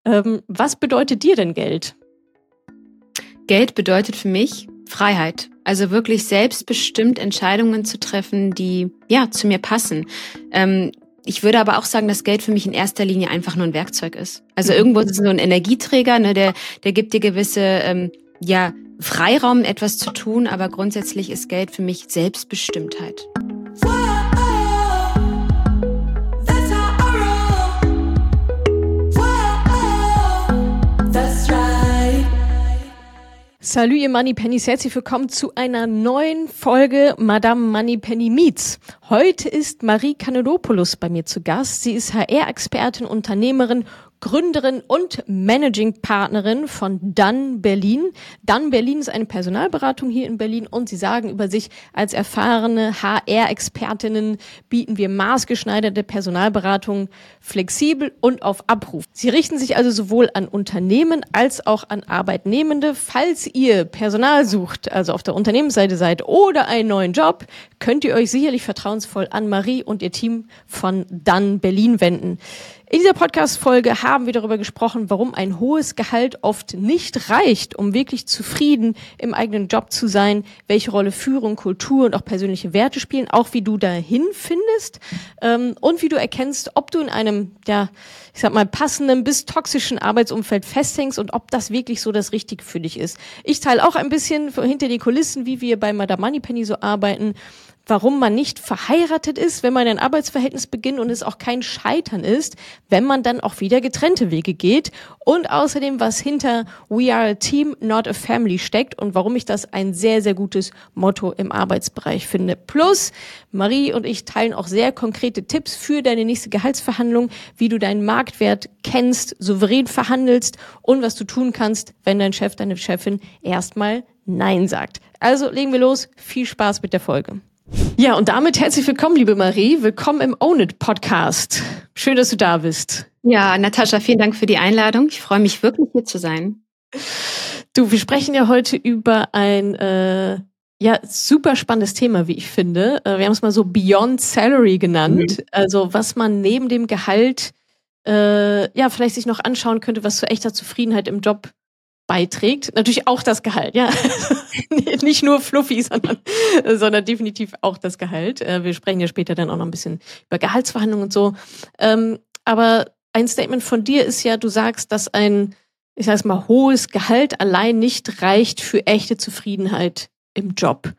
Was bedeutet dir denn Geld? Geld bedeutet für mich Freiheit. Also wirklich selbstbestimmt Entscheidungen zu treffen, die zu mir passen. Ich würde aber auch sagen, dass Geld für mich in erster Linie einfach nur ein Werkzeug ist. Also irgendwo ist es so ein Energieträger, ne, der gibt dir gewisse Freiraum, etwas zu tun, aber grundsätzlich ist Geld für mich Selbstbestimmtheit. Salut ihr Moneypennies, herzlich willkommen zu einer neuen Folge Madame Moneypenny Meets. Heute ist Marie Kanellopoulos bei mir zu Gast. Sie ist HR-Expertin, Unternehmerin, Gründerin und Managing-Partnerin von Dun Berlin. Dun Berlin ist eine Personalberatung hier in Berlin und sie sagen über sich, als erfahrene HR-Expertinnen bieten wir maßgeschneiderte Personalberatung flexibel und auf Abruf. Sie richten sich also sowohl an Unternehmen als auch an Arbeitnehmende. Falls ihr Personal sucht, also auf der Unternehmensseite seid oder einen neuen Job, könnt ihr euch sicherlich vertrauensvoll an Marie und ihr Team von Dun Berlin wenden. In dieser Podcast-Folge haben wir darüber gesprochen, warum ein hohes Gehalt oft nicht reicht, um wirklich zufrieden im eigenen Job zu sein, welche Rolle Führung, Kultur und auch persönliche Werte spielen, auch wie du dahin findest und wie du erkennst, ob du in einem, passenden bis toxischen Arbeitsumfeld festhängst und ob das wirklich so das Richtige für dich ist. Ich teile auch ein bisschen hinter die Kulissen, wie wir bei Madame Moneypenny so arbeiten, warum man nicht verheiratet ist, wenn man ein Arbeitsverhältnis beginnt und es auch kein Scheitern ist, wenn man dann auch wieder getrennte Wege geht und außerdem, was hinter We are a team, not a family steckt und warum ich das ein sehr, sehr gutes Motto im Arbeitsbereich finde. Plus, Marie und ich teilen auch sehr konkrete Tipps für deine nächste Gehaltsverhandlung, wie du deinen Marktwert kennst, souverän verhandelst und was du tun kannst, wenn dein Chef, deine Chefin erstmal Nein sagt. Also legen wir los. Viel Spaß mit der Folge. Ja, und damit herzlich willkommen, liebe Marie. Willkommen im Own It Podcast. Schön, dass du da bist. Ja, Natascha, vielen Dank für die Einladung. Ich freue mich wirklich, hier zu sein. Du, wir sprechen ja heute über ein super spannendes Thema, wie ich finde. Wir haben es mal so Beyond Salary genannt. Also was man neben dem Gehalt vielleicht sich noch anschauen könnte, was zu echter Zufriedenheit im Job beiträgt. Natürlich auch das Gehalt, ja. Nicht nur fluffy, sondern definitiv auch das Gehalt. Wir sprechen ja später dann auch noch ein bisschen über Gehaltsverhandlungen und so. Aber ein Statement von dir ist ja, du sagst, dass ein, hohes Gehalt allein nicht reicht für echte Zufriedenheit im Job.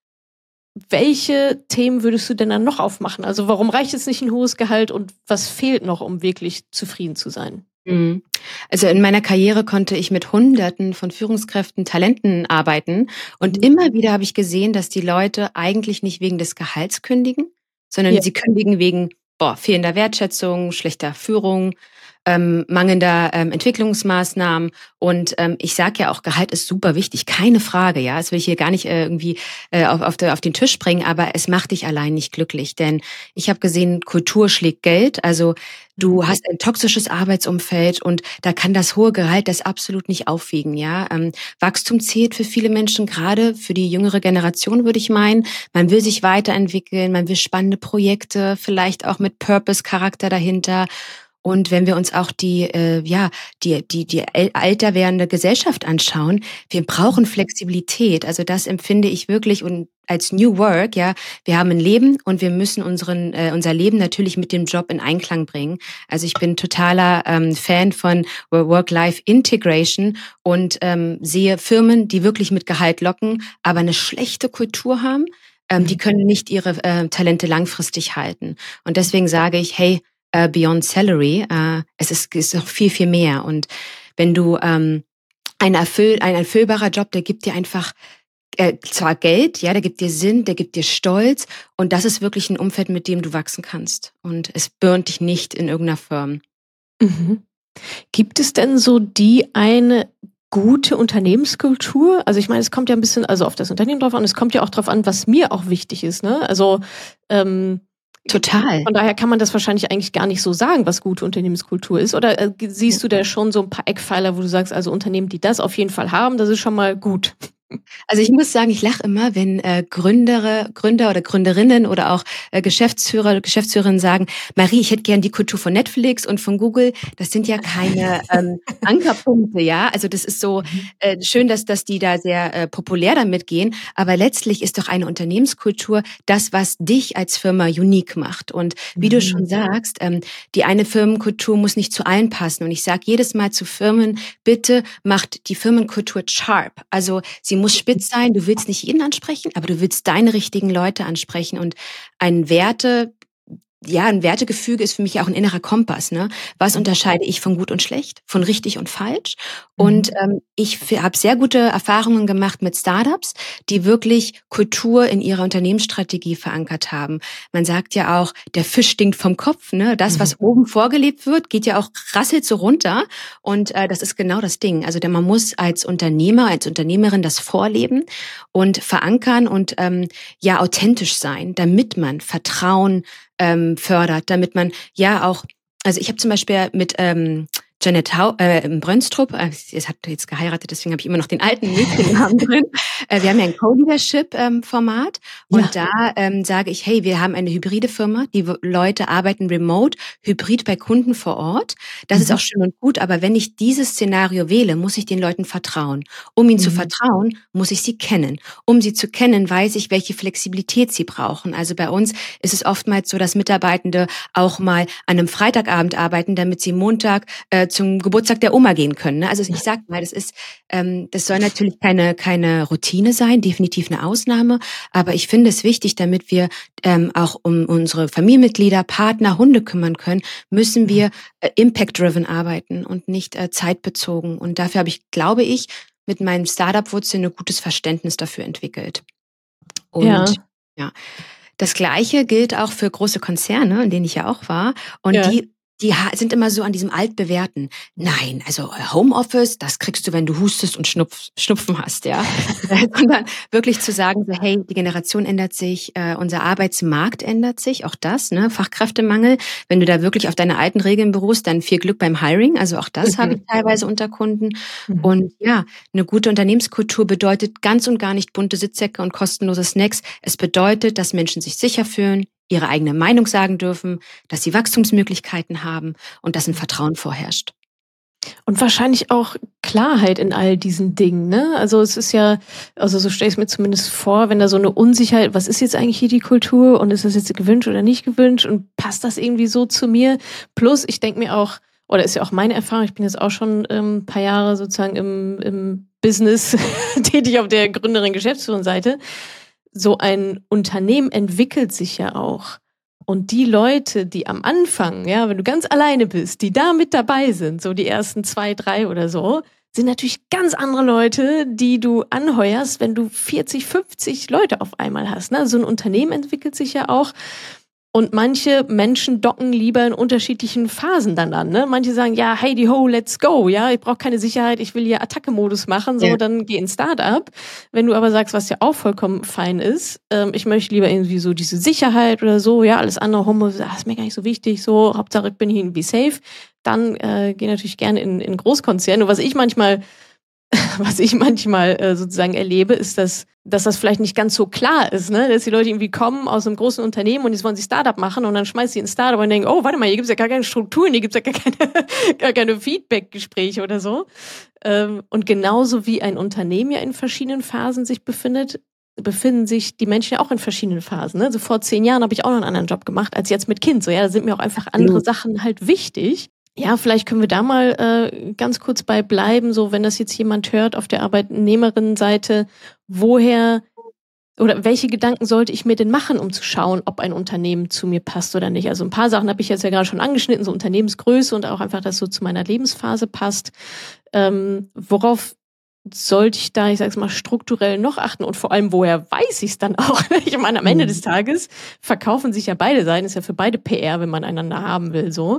Welche Themen würdest du denn dann noch aufmachen? Also warum reicht jetzt nicht ein hohes Gehalt und was fehlt noch, um wirklich zufrieden zu sein? Also in meiner Karriere konnte ich mit Hunderten von Führungskräften, Talenten arbeiten und immer wieder habe ich gesehen, dass die Leute eigentlich nicht wegen des Gehalts kündigen, sondern sie kündigen wegen fehlender Wertschätzung, schlechter Führung, mangelnder Entwicklungsmaßnahmen und ich sage ja auch, Gehalt ist super wichtig, keine Frage, ja, das will ich hier gar nicht irgendwie auf den Tisch bringen, aber es macht dich allein nicht glücklich, denn ich habe gesehen, Kultur schlägt Geld, also du hast ein toxisches Arbeitsumfeld und da kann das hohe Gehalt das absolut nicht aufwiegen, ja. Wachstum zählt für viele Menschen, gerade für die jüngere Generation, würde ich meinen. Man will sich weiterentwickeln, man will spannende Projekte, vielleicht auch mit Purpose-Charakter dahinter. Und wenn wir uns auch die älter werdende Gesellschaft anschauen, wir brauchen Flexibilität. Also das empfinde ich wirklich und als New Work, ja, wir haben ein Leben und wir müssen unser Leben natürlich mit dem Job in Einklang bringen. Also ich bin totaler Fan von Work-Life-Integration und sehe Firmen, die wirklich mit Gehalt locken, aber eine schlechte Kultur haben, die können nicht ihre Talente langfristig halten. Und deswegen sage ich, hey, Beyond Salary, es ist noch viel, viel mehr. Und wenn du ein erfüllbarer Job, der gibt dir einfach zwar Geld, ja, der gibt dir Sinn, der gibt dir Stolz und das ist wirklich ein Umfeld, mit dem du wachsen kannst. Und es burnt dich nicht in irgendeiner Firma. Gibt es denn so die eine gute Unternehmenskultur? Also ich meine, es kommt ja ein bisschen auf das Unternehmen drauf an, es kommt ja auch drauf an, was mir auch wichtig ist, ne? Also total. Von daher kann man das wahrscheinlich eigentlich gar nicht so sagen, was gute Unternehmenskultur ist. Oder siehst du da schon so ein paar Eckpfeiler, wo du sagst, also Unternehmen, die das auf jeden Fall haben, das ist schon mal gut? Also ich muss sagen, ich lache immer, wenn Gründer oder Gründerinnen oder auch Geschäftsführerinnen sagen, Marie, ich hätte gern die Kultur von Netflix und von Google. Das sind ja keine Ankerpunkte, ja. Also das ist so Mhm. schön, dass die da sehr populär damit gehen. Aber letztlich ist doch eine Unternehmenskultur das, was dich als Firma unique macht. Und wie du schon Mhm. sagst, die eine Firmenkultur muss nicht zu allen passen. Und ich sage jedes Mal zu Firmen, bitte macht die Firmenkultur sharp. Also sie muss spitz sein. Du willst nicht jeden ansprechen, aber du willst deine richtigen Leute ansprechen. Und ein ein Wertegefüge ist für mich auch ein innerer Kompass. Ne? Was unterscheide ich von gut und schlecht, von richtig und falsch? Und Mhm. ich habe sehr gute Erfahrungen gemacht mit Startups, die wirklich Kultur in ihrer Unternehmensstrategie verankert haben. Man sagt ja auch, der Fisch stinkt vom Kopf. Ne? Das, Mhm. was oben vorgelebt wird, geht ja auch rasselt so runter. Und das ist genau das Ding. Also man muss als Unternehmer, als Unternehmerin das vorleben und verankern und authentisch sein, damit man Vertrauen fördert, damit man ja auch, also ich habe zum Beispiel mit Janet Brönstrup, sie hat jetzt geheiratet, deswegen habe ich immer noch den alten Mädchennamen drin. Wir haben ja ein Co-Leadership-Format und Ja. da sage ich, hey, wir haben eine hybride Firma, die Leute arbeiten remote, hybrid bei Kunden vor Ort. Das ist Mhm. auch schön und gut, aber wenn ich dieses Szenario wähle, muss ich den Leuten vertrauen. Um ihnen zu Mhm. vertrauen, muss ich sie kennen. Um sie zu kennen, weiß ich, welche Flexibilität sie brauchen. Also bei uns ist es oftmals so, dass Mitarbeitende auch mal an einem Freitagabend arbeiten, damit sie Montag zum Geburtstag der Oma gehen können. Ne? Also ich sag mal, das soll natürlich keine Routine sein, definitiv eine Ausnahme, aber ich finde es wichtig, damit wir auch um unsere Familienmitglieder, Partner, Hunde kümmern können, müssen wir impact-driven arbeiten und nicht zeitbezogen. Und dafür habe ich, glaube ich, mit meinem Startup-Wurzeln ein gutes Verständnis dafür entwickelt. Und Ja. ja, das Gleiche gilt auch für große Konzerne, in denen ich ja auch war. Und Ja. die sind immer so an diesem Altbewährten. Nein, also Homeoffice, das kriegst du, wenn du hustest und Schnupfen hast, ja. Sondern wirklich zu sagen, so, hey, die Generation ändert sich, unser Arbeitsmarkt ändert sich, auch das, ne, Fachkräftemangel. Wenn du da wirklich auf deine alten Regeln beruhst, dann viel Glück beim Hiring. Also auch das habe ich Mhm. teilweise unter Kunden. Mhm. Und ja, eine gute Unternehmenskultur bedeutet ganz und gar nicht bunte Sitzsäcke und kostenlose Snacks. Es bedeutet, dass Menschen sich sicher fühlen, ihre eigene Meinung sagen dürfen, dass sie Wachstumsmöglichkeiten haben und dass ein Vertrauen vorherrscht. Und wahrscheinlich auch Klarheit in all diesen Dingen, ne? Also es ist ja, also so stelle ich es mir zumindest vor, wenn da so eine Unsicherheit, was ist jetzt eigentlich hier die Kultur und ist das jetzt gewünscht oder nicht gewünscht und passt das irgendwie so zu mir? Plus, ich denke mir auch, oder ist ja auch meine Erfahrung, ich bin jetzt auch schon ein paar Jahre sozusagen im Business tätig auf der Gründerin-Geschäftsführerin-Seite. So ein Unternehmen entwickelt sich ja auch. Und die Leute, die am Anfang, ja, wenn du ganz alleine bist, die da mit dabei sind, so die ersten 2, 3 oder so, sind natürlich ganz andere Leute, die du anheuerst, wenn du 40, 50 Leute auf einmal hast. Ne? So ein Unternehmen entwickelt sich ja auch. Und manche Menschen docken lieber in unterschiedlichen Phasen dann an. Ne? Manche sagen, ja, hey, die ho, let's go. Ja, ich brauche keine Sicherheit, ich will hier Attacke-Modus machen, so, Ja. dann geh ins Startup. Wenn du aber sagst, was ja auch vollkommen fein ist, ich möchte lieber irgendwie so diese Sicherheit oder so, ja, alles andere, Homo, ist mir gar nicht so wichtig, so, Hauptsache ich bin hier irgendwie safe, dann geh natürlich gerne in Großkonzerne. Und was ich manchmal sozusagen erlebe, ist, dass das vielleicht nicht ganz so klar ist, ne? Dass die Leute irgendwie kommen aus einem großen Unternehmen und jetzt wollen sie Startup machen und dann schmeißen sie ein Startup und denken, oh, warte mal, hier gibt's ja gar keine Strukturen, hier gibt's ja gar keine Feedback-Gespräche oder so. Und genauso wie ein Unternehmen ja in verschiedenen Phasen sich befinden sich die Menschen ja auch in verschiedenen Phasen. Ne? Also vor 10 Jahren habe ich auch noch einen anderen Job gemacht als jetzt mit Kind. So, ja, da sind mir auch einfach andere Absolut. Sachen halt wichtig. Ja, vielleicht können wir da mal ganz kurz bei bleiben, so wenn das jetzt jemand hört auf der Arbeitnehmerinnenseite, woher oder welche Gedanken sollte ich mir denn machen, um zu schauen, ob ein Unternehmen zu mir passt oder nicht? Also ein paar Sachen habe ich jetzt ja gerade schon angeschnitten, so Unternehmensgröße und auch einfach, dass so zu meiner Lebensphase passt. Worauf sollte ich da, ich sag's mal, strukturell noch achten und vor allem, woher weiß ich es dann auch? Ich meine, am Ende des Tages verkaufen sich ja beide Seiten, ist ja für beide PR, wenn man einander haben will, so.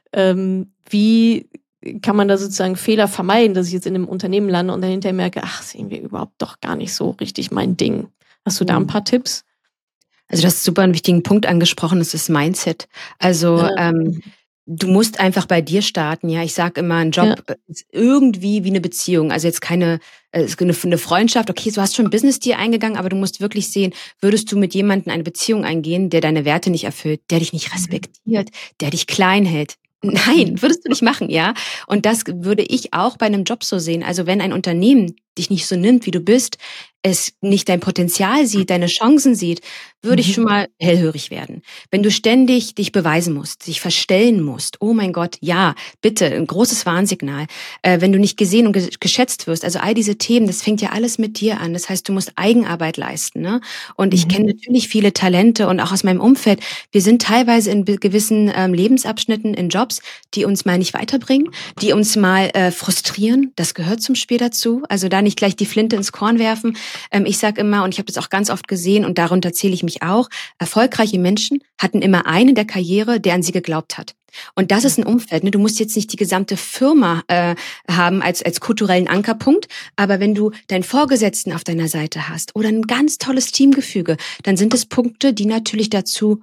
Wie kann man da sozusagen Fehler vermeiden, dass ich jetzt in einem Unternehmen lande und dann hinterher merke, ach, ist irgendwie überhaupt doch gar nicht so richtig mein Ding. Hast du da ein paar Tipps? Also du hast super einen wichtigen Punkt angesprochen, das ist Mindset. Also Ja. du musst einfach bei dir starten, ja. Ich sage immer, ein Job ist irgendwie wie eine Beziehung. Also jetzt keine eine Freundschaft, okay, du hast schon ein Business-Deal eingegangen, aber du musst wirklich sehen, würdest du mit jemandem eine Beziehung eingehen, der deine Werte nicht erfüllt, der dich nicht respektiert, der dich klein hält? Nein, würdest du nicht machen, ja? Und das würde ich auch bei einem Job so sehen. Also wenn ein Unternehmen dich nicht so nimmt, wie du bist, es nicht dein Potenzial sieht, deine Chancen sieht, würde ich schon mal hellhörig werden. Wenn du ständig dich beweisen musst, dich verstellen musst, oh mein Gott, ja, bitte, ein großes Warnsignal. Wenn du nicht gesehen und geschätzt wirst, also all diese Themen, das fängt ja alles mit dir an. Das heißt, du musst Eigenarbeit leisten, ne? Und ich kenne natürlich viele Talente und auch aus meinem Umfeld. Wir sind teilweise in gewissen Lebensabschnitten in Jobs, die uns mal nicht weiterbringen, die uns mal frustrieren. Das gehört zum Spiel dazu. Also da nicht gleich die Flinte ins Korn werfen. Ich sage immer, und ich habe das auch ganz oft gesehen, und darunter zähle ich mich auch, erfolgreiche Menschen hatten immer einen der Karriere, der an sie geglaubt hat. Und das ist ein Umfeld. Ne? Du musst jetzt nicht die gesamte Firma haben als kulturellen Ankerpunkt, aber wenn du deinen Vorgesetzten auf deiner Seite hast oder ein ganz tolles Teamgefüge, dann sind es Punkte, die natürlich dazu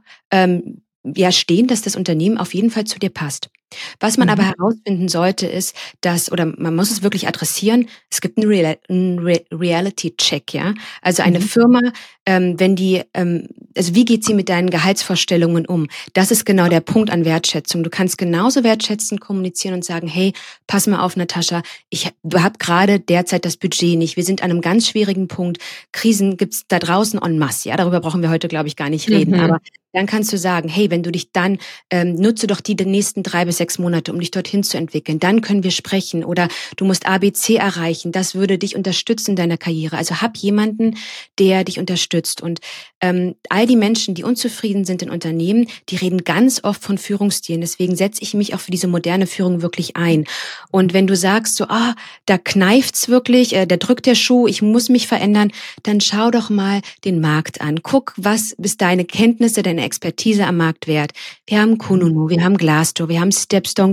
stehen, dass das Unternehmen auf jeden Fall zu dir passt. Was man aber herausfinden sollte, ist, dass, oder man muss es wirklich adressieren, es gibt einen Reality-Check, ja. Also eine Firma, wenn die, also wie geht sie mit deinen Gehaltsvorstellungen um? Das ist genau der Punkt an Wertschätzung. Du kannst genauso wertschätzend kommunizieren und sagen, hey, pass mal auf, Natascha, ich habe gerade derzeit das Budget nicht. Wir sind an einem ganz schwierigen Punkt. Krisen gibt's da draußen en masse, ja. Darüber brauchen wir heute, glaube ich, gar nicht reden. Aber dann kannst du sagen, hey, wenn du dich dann, nutze doch die nächsten 3 bis 6 Monate, um dich dorthin zu entwickeln. Dann können wir sprechen. Oder du musst ABC erreichen. Das würde dich unterstützen in deiner Karriere. Also hab jemanden, der dich unterstützt. Und all die Menschen, die unzufrieden sind in Unternehmen, die reden ganz oft von Führungsstilen. Deswegen setze ich mich auch für diese moderne Führung wirklich ein. Und wenn du sagst so, da kneift's wirklich, da drückt der Schuh, ich muss mich verändern, dann schau doch mal den Markt an. Guck, was ist deine Kenntnisse, deine Expertise am Markt wert. Wir haben Kununu, wir haben Glassdoor, wir haben Stepstone,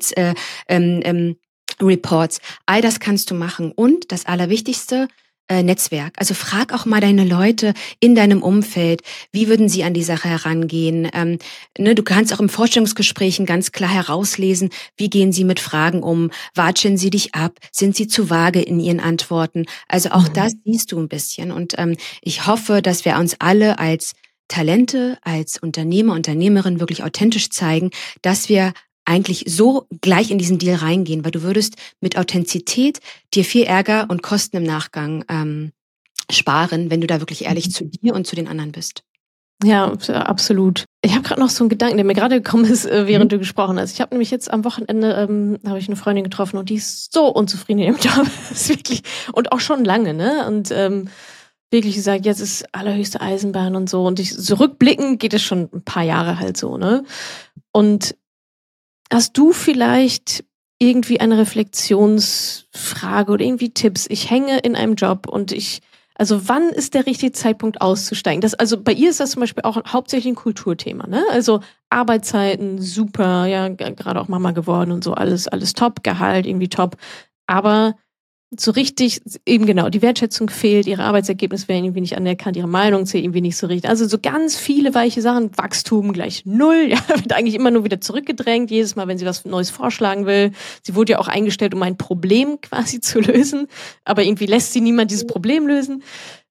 Reports. All das kannst du machen. Und das Allerwichtigste, Netzwerk. Also frag auch mal deine Leute in deinem Umfeld, wie würden sie an die Sache herangehen. Du kannst auch im Vorstellungsgesprächen ganz klar herauslesen, wie gehen sie mit Fragen um, watschen sie dich ab, sind sie zu vage in ihren Antworten. Also auch das siehst du ein bisschen. Und ich hoffe, dass wir uns alle als Talente, als Unternehmer, Unternehmerin wirklich authentisch zeigen, dass wir eigentlich so gleich in diesen Deal reingehen, weil du würdest mit Authentizität dir viel Ärger und Kosten im Nachgang sparen, wenn du da wirklich ehrlich zu dir und zu den anderen bist. Ja, absolut. Ich habe gerade noch so einen Gedanken, der mir gerade gekommen ist, während du gesprochen hast. Ich habe nämlich jetzt am Wochenende habe ich eine Freundin getroffen und die ist so unzufrieden in ihrem Job. Das ist wirklich, und auch schon lange, ne? Und wirklich gesagt, jetzt ist allerhöchste Eisenbahn und so. Und so rückblickend geht es schon ein paar Jahre halt so, ne? Und hast du vielleicht irgendwie eine Reflexionsfrage oder irgendwie Tipps? Ich hänge in einem Job und also wann ist der richtige Zeitpunkt auszusteigen? Also bei ihr ist das zum Beispiel auch hauptsächlich ein Kulturthema, ne? Also Arbeitszeiten, super, ja, gerade auch Mama geworden und so, alles top, Gehalt irgendwie top. Aber so richtig, eben genau, die Wertschätzung fehlt, ihre Arbeitsergebnisse werden irgendwie nicht anerkannt, ihre Meinung zählt irgendwie nicht so richtig. Also so ganz viele weiche Sachen, Wachstum gleich 0, ja, wird eigentlich immer nur wieder zurückgedrängt, jedes Mal, wenn sie was Neues vorschlagen will. Sie wurde ja auch eingestellt, um ein Problem quasi zu lösen, aber irgendwie lässt sie niemand dieses Problem lösen.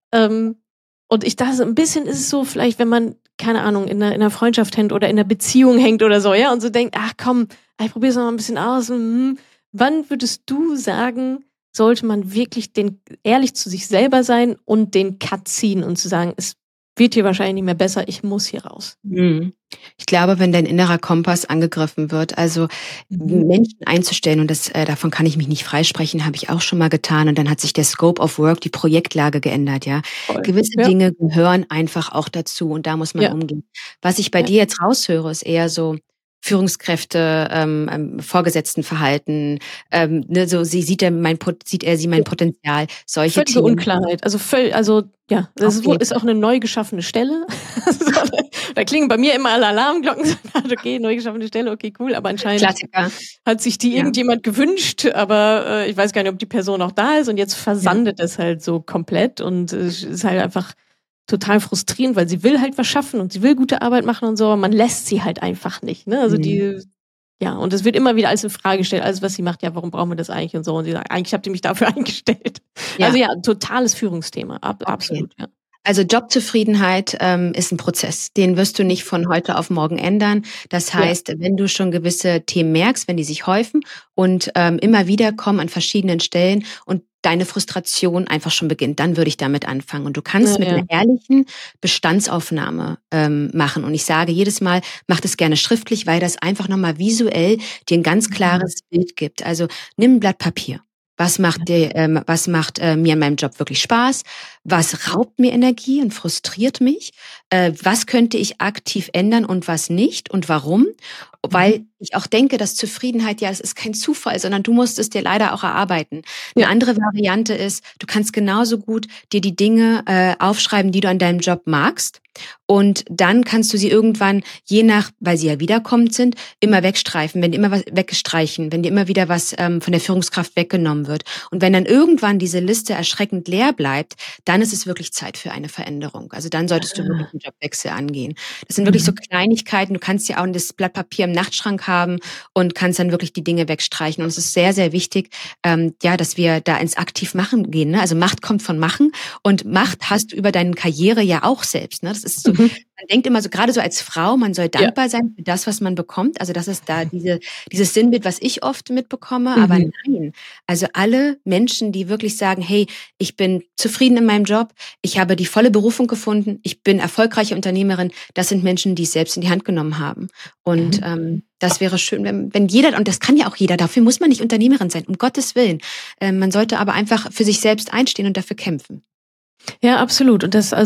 Und ich dachte, ein bisschen ist es so, vielleicht, wenn man, keine Ahnung, in einer Freundschaft hängt oder in einer Beziehung hängt oder so, ja, und so denkt, ach komm, ich probiere es noch mal ein bisschen aus. Wann würdest du sagen, sollte man wirklich ehrlich zu sich selber sein und den Cut ziehen und zu sagen, es wird hier wahrscheinlich nicht mehr besser, ich muss hier raus? Ich glaube, wenn dein innerer Kompass angegriffen wird, also Menschen einzustellen, und davon kann ich mich nicht freisprechen, habe ich auch schon mal getan, und dann hat sich der Scope of Work, die Projektlage geändert, ja. Voll. Gewisse Dinge gehören einfach auch dazu, und da muss man umgehen. Was ich bei dir jetzt raushöre, ist eher so Führungskräfte, Vorgesetztenverhalten, so sieht er mein Potenzial, solche völlige Themen. Unklarheit. Also ja, das ist auch eine neu geschaffene Stelle. Da klingen bei mir immer alle Alarmglocken. Okay, neu geschaffene Stelle, okay, cool. Aber anscheinend Klassiker. hat sich die irgendjemand gewünscht, aber ich weiß gar nicht, ob die Person auch da ist. Und jetzt versandet es halt so komplett und es ist halt einfach total frustrierend, weil sie will halt was schaffen und sie will gute Arbeit machen und so, aber man lässt sie halt einfach nicht. Ne? Also Ja, und es wird immer wieder alles in Frage gestellt, alles, was sie macht, ja, warum brauchen wir das eigentlich und so. Und sie sagt, eigentlich habt ihr mich dafür eingestellt. Ja. Also ja, totales Führungsthema, absolut, ja. Also Jobzufriedenheit ist ein Prozess. Den wirst du nicht von heute auf morgen ändern. Das heißt, wenn du schon gewisse Themen merkst, wenn die sich häufen und immer wieder kommen an verschiedenen Stellen und deine Frustration einfach schon beginnt, dann würde ich damit anfangen. Und du kannst mit einer ehrlichen Bestandsaufnahme machen. Und ich sage jedes Mal, mach das gerne schriftlich, weil das einfach nochmal visuell dir ein ganz klares Bild gibt. Also nimm ein Blatt Papier. Was macht mir in meinem Job wirklich Spaß? Was raubt mir Energie und frustriert mich? Was könnte ich aktiv ändern und was nicht? Und warum? Weil ich auch denke, dass Zufriedenheit, ja, es ist kein Zufall, sondern du musst es dir leider auch erarbeiten. Eine andere Variante ist, du kannst genauso gut dir die Dinge aufschreiben, die du an deinem Job magst. Und dann kannst du sie irgendwann, je nach, weil sie ja wiederkommend sind, immer wegstreichen, wenn dir immer wieder was von der Führungskraft weggenommen wird. Und wenn dann irgendwann diese Liste erschreckend leer bleibt, dann ist es wirklich Zeit für eine Veränderung. Also dann solltest du wirklich einen Jobwechsel angehen. Das sind wirklich so Kleinigkeiten. Du kannst ja auch das Blatt Papier im Nachtschrank haben und kannst dann wirklich die Dinge wegstreichen. Und es ist sehr, sehr wichtig, dass wir da ins Aktiv-Machen gehen. Ne? Also Macht kommt von Machen und Macht hast du über deine Karriere ja auch selbst. Ne? Das ist so, man denkt immer so, gerade so als Frau, man soll dankbar sein für das, was man bekommt. Also das ist da dieses Sinnbild, was ich oft mitbekomme. Aber nein, also alle Menschen, die wirklich sagen, hey, ich bin zufrieden in meinem Job, ich habe die volle Berufung gefunden, ich bin erfolgreiche Unternehmerin, das sind Menschen, die es selbst in die Hand genommen haben. Und das wäre schön, wenn jeder, und das kann ja auch jeder, dafür muss man nicht Unternehmerin sein, um Gottes Willen. Man sollte aber einfach für sich selbst einstehen und dafür kämpfen. Ja, absolut. Und das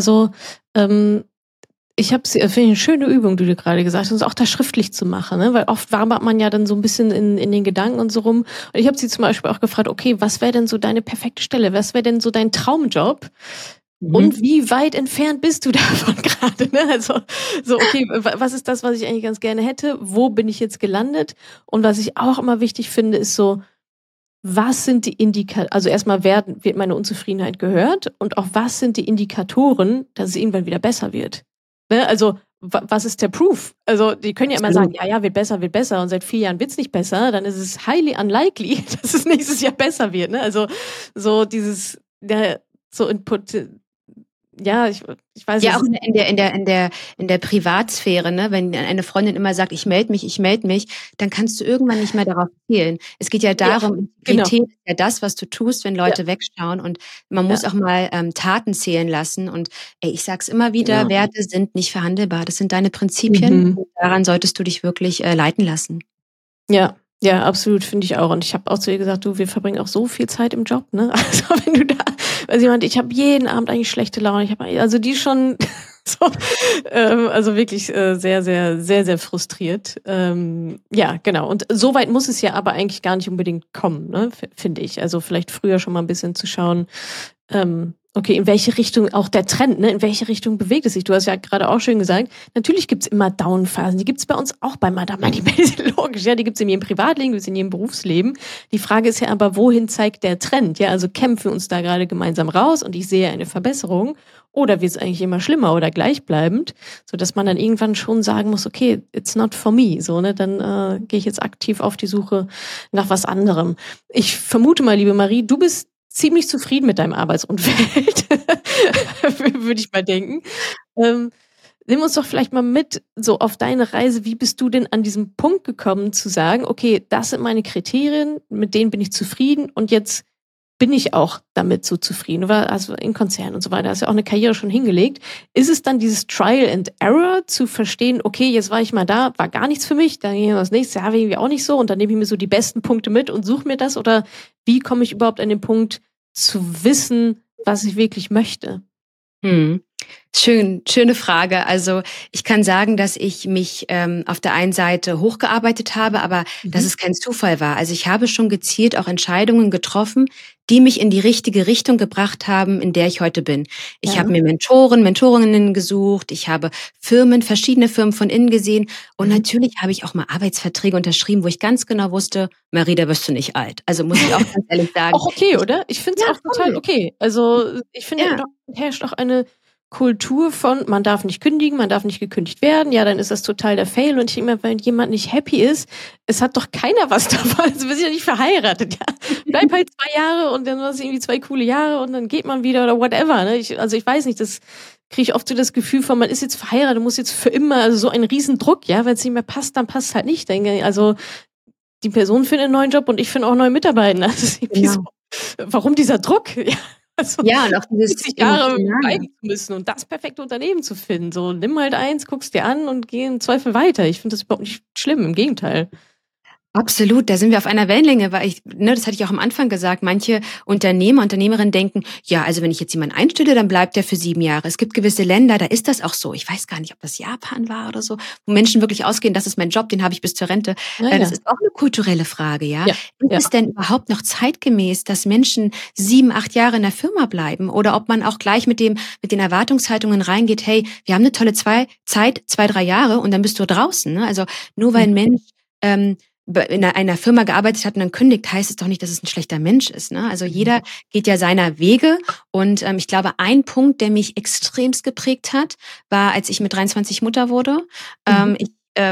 ich finde eine schöne Übung, die du gerade gesagt hast, auch das schriftlich zu machen, ne? Weil oft wabert man ja dann so ein bisschen in den Gedanken und so rum. Und ich habe sie zum Beispiel auch gefragt, okay, was wäre denn so deine perfekte Stelle? Was wäre denn so dein Traumjob? Und wie weit entfernt bist du davon gerade? Ne? Also so, okay, was ist das, was ich eigentlich ganz gerne hätte? Wo bin ich jetzt gelandet? Und was ich auch immer wichtig finde, ist so, was sind die Indikatoren? Also erstmal wird meine Unzufriedenheit gehört und auch was sind die Indikatoren, dass es irgendwann wieder besser wird? Ne? Also was ist der Proof? Also die können ja immer sagen, ja, wird besser und seit 4 Jahren wird's nicht besser, dann ist es highly unlikely, dass es nächstes Jahr besser wird. Ne? Also so dieses, so Input, ja, ich weiß ja, auch in der Privatsphäre, ne, wenn eine Freundin immer sagt, ich melde mich, dann kannst du irgendwann nicht mehr darauf zählen. Es geht ja darum, Integrität ist ja das, was du tust, wenn Leute wegschauen und man muss auch mal Taten zählen lassen und ich sag's immer wieder, Werte sind nicht verhandelbar, das sind deine Prinzipien und daran solltest du dich wirklich leiten lassen. Ja. Ja, absolut, finde ich auch. Und ich habe auch zu ihr gesagt, wir verbringen auch so viel Zeit im Job, ne? Also wenn du da, weil sie meinte, ich habe jeden Abend eigentlich schlechte Laune. Also die schon so, also wirklich sehr, sehr, sehr, sehr frustriert. Ja, genau. Und so weit muss es ja aber eigentlich gar nicht unbedingt kommen, ne? Finde ich. Also vielleicht früher schon mal ein bisschen zu schauen, okay, in welche Richtung auch der Trend, ne? In welche Richtung bewegt es sich? Du hast ja gerade auch schön gesagt, natürlich gibt's immer Downphasen. Die gibt's bei uns auch bei Madame Manipel, logisch. Ja, die gibt's in jedem Privatleben, die gibt's in jedem Berufsleben. Die Frage ist ja aber, wohin zeigt der Trend? Ja, also kämpfen wir uns da gerade gemeinsam raus und ich sehe eine Verbesserung oder wird's eigentlich immer schlimmer oder gleichbleibend, so dass man dann irgendwann schon sagen muss, okay, it's not for me, so, ne? Dann gehe ich jetzt aktiv auf die Suche nach was anderem. Ich vermute mal, liebe Marie, du bist ziemlich zufrieden mit deinem Arbeitsumfeld, würde ich mal denken. Nimm uns doch vielleicht mal mit so auf deine Reise. Wie bist du denn an diesem Punkt gekommen zu sagen, okay, das sind meine Kriterien, mit denen bin ich zufrieden und jetzt bin ich auch damit so zufrieden. Du warst also in Konzernen und so weiter, hast ja auch eine Karriere schon hingelegt. Ist es dann dieses Trial and Error zu verstehen, okay, jetzt war ich mal da, war gar nichts für mich, dann gehe ich das nächste, ja, irgendwie auch nicht so und dann nehme ich mir so die besten Punkte mit und suche mir das oder wie komme ich überhaupt an den Punkt zu wissen, was ich wirklich möchte? Schöne Frage. Also ich kann sagen, dass ich mich auf der einen Seite hochgearbeitet habe, aber dass es kein Zufall war. Also ich habe schon gezielt auch Entscheidungen getroffen, die mich in die richtige Richtung gebracht haben, in der ich heute bin. Ich habe mir Mentorinnen gesucht, ich habe verschiedene Firmen von innen gesehen und natürlich habe ich auch mal Arbeitsverträge unterschrieben, wo ich ganz genau wusste, Marie, da wirst du nicht alt. Also muss ich auch ganz ehrlich sagen. Auch okay, oder? Ich finde es auch total okay. Also ich finde, da herrscht auch eine Kultur von, man darf nicht kündigen, man darf nicht gekündigt werden, ja, dann ist das total der Fail. Und ich denke mir, wenn jemand nicht happy ist, es hat doch keiner was davon. Also wir sind ja nicht verheiratet, ja. Bleib halt 2 Jahre und dann hast du irgendwie 2 coole Jahre und dann geht man wieder oder whatever. Ne? Ich weiß nicht, das kriege ich oft so das Gefühl von, man ist jetzt verheiratet, muss jetzt für immer, also so ein Riesendruck, ja, wenn es nicht mehr passt, dann passt es halt nicht. Also die Person findet einen neuen Job und ich finde auch neue Mitarbeiter. Also so, warum dieser Druck? Ja, also ja, und auch dieses 40 Jahre bleiben zu müssen und das perfekte Unternehmen zu finden. So, nimm halt eins, guck's dir an und geh im Zweifel weiter. Ich finde das überhaupt nicht schlimm, im Gegenteil. Absolut, da sind wir auf einer Wellenlänge, weil das hatte ich auch am Anfang gesagt, manche Unternehmer, Unternehmerinnen denken, ja, also wenn ich jetzt jemanden einstelle, dann bleibt der für 7 Jahre. Es gibt gewisse Länder, da ist das auch so. Ich weiß gar nicht, ob das Japan war oder so, wo Menschen wirklich ausgehen, das ist mein Job, den habe ich bis zur Rente. Ja, das ist auch eine kulturelle Frage, ja. Ist ja. es denn überhaupt noch zeitgemäß, dass Menschen 7, 8 Jahre in der Firma bleiben? Oder ob man auch gleich mit den Erwartungshaltungen reingeht, hey, wir haben eine tolle Zeit, 2, 3 Jahre und dann bist du draußen. Ne? Also nur weil ein Mensch in einer Firma gearbeitet hat und dann kündigt, heißt es doch nicht, dass es ein schlechter Mensch ist. Ne? Also jeder geht ja seiner Wege. Und ich glaube, ein Punkt, der mich extremst geprägt hat, war, als ich mit 23 Mutter wurde. Ich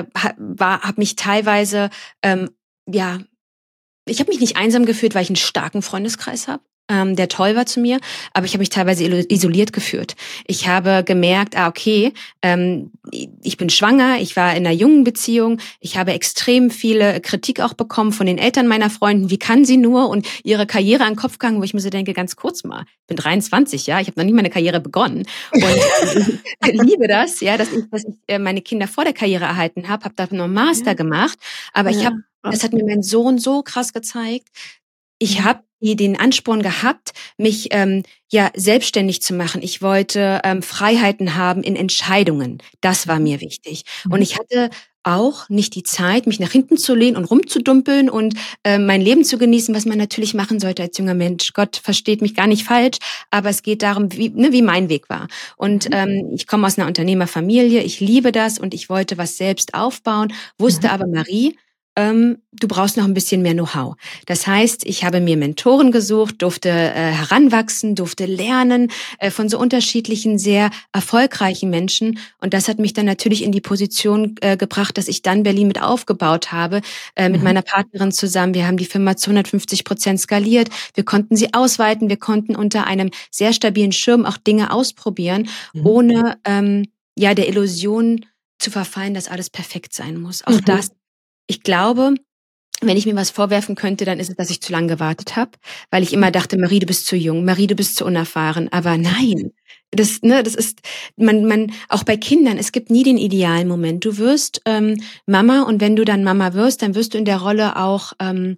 habe mich teilweise, ich habe mich nicht einsam gefühlt, weil ich einen starken Freundeskreis habe, der toll war zu mir, aber ich habe mich teilweise isoliert gefühlt. Ich habe gemerkt, okay, ich bin schwanger, ich war in einer jungen Beziehung, ich habe extrem viele Kritik auch bekommen von den Eltern meiner Freunden, wie kann sie nur und ihre Karriere an den Kopf gegangen, wo ich mir so denke, ganz kurz mal, ich bin 23, ja, ich habe noch nie meine Karriere begonnen und ich liebe das, ja, dass ich meine Kinder vor der Karriere erhalten habe da noch einen Master gemacht, aber das hat mir mein Sohn so krass gezeigt. Ich habe den Ansporn gehabt, mich selbstständig zu machen. Ich wollte Freiheiten haben in Entscheidungen. Das war mir wichtig. Und ich hatte auch nicht die Zeit, mich nach hinten zu lehnen und rumzudumpeln und mein Leben zu genießen, was man natürlich machen sollte als junger Mensch. Gott versteht mich gar nicht falsch, aber es geht darum, wie mein Weg war. Und ich komme aus einer Unternehmerfamilie, ich liebe das und ich wollte was selbst aufbauen, wusste aber, Marie, du brauchst noch ein bisschen mehr Know-how. Das heißt, ich habe mir Mentoren gesucht, durfte heranwachsen, durfte lernen von so unterschiedlichen, sehr erfolgreichen Menschen. Und das hat mich dann natürlich in die Position gebracht, dass ich dann Berlin mit aufgebaut habe, mit meiner Partnerin zusammen. Wir haben die Firma zu 150% skaliert. Wir konnten sie ausweiten. Wir konnten unter einem sehr stabilen Schirm auch Dinge ausprobieren, ohne der Illusion zu verfallen, dass alles perfekt sein muss. Auch das. Ich glaube, wenn ich mir was vorwerfen könnte, dann ist es, dass ich zu lange gewartet habe, weil ich immer dachte, Marie, du bist zu jung, Marie, du bist zu unerfahren. Aber nein, das ist, man, auch bei Kindern, es gibt nie den idealen Moment. Du wirst Mama und wenn du dann Mama wirst, dann wirst du in der Rolle auch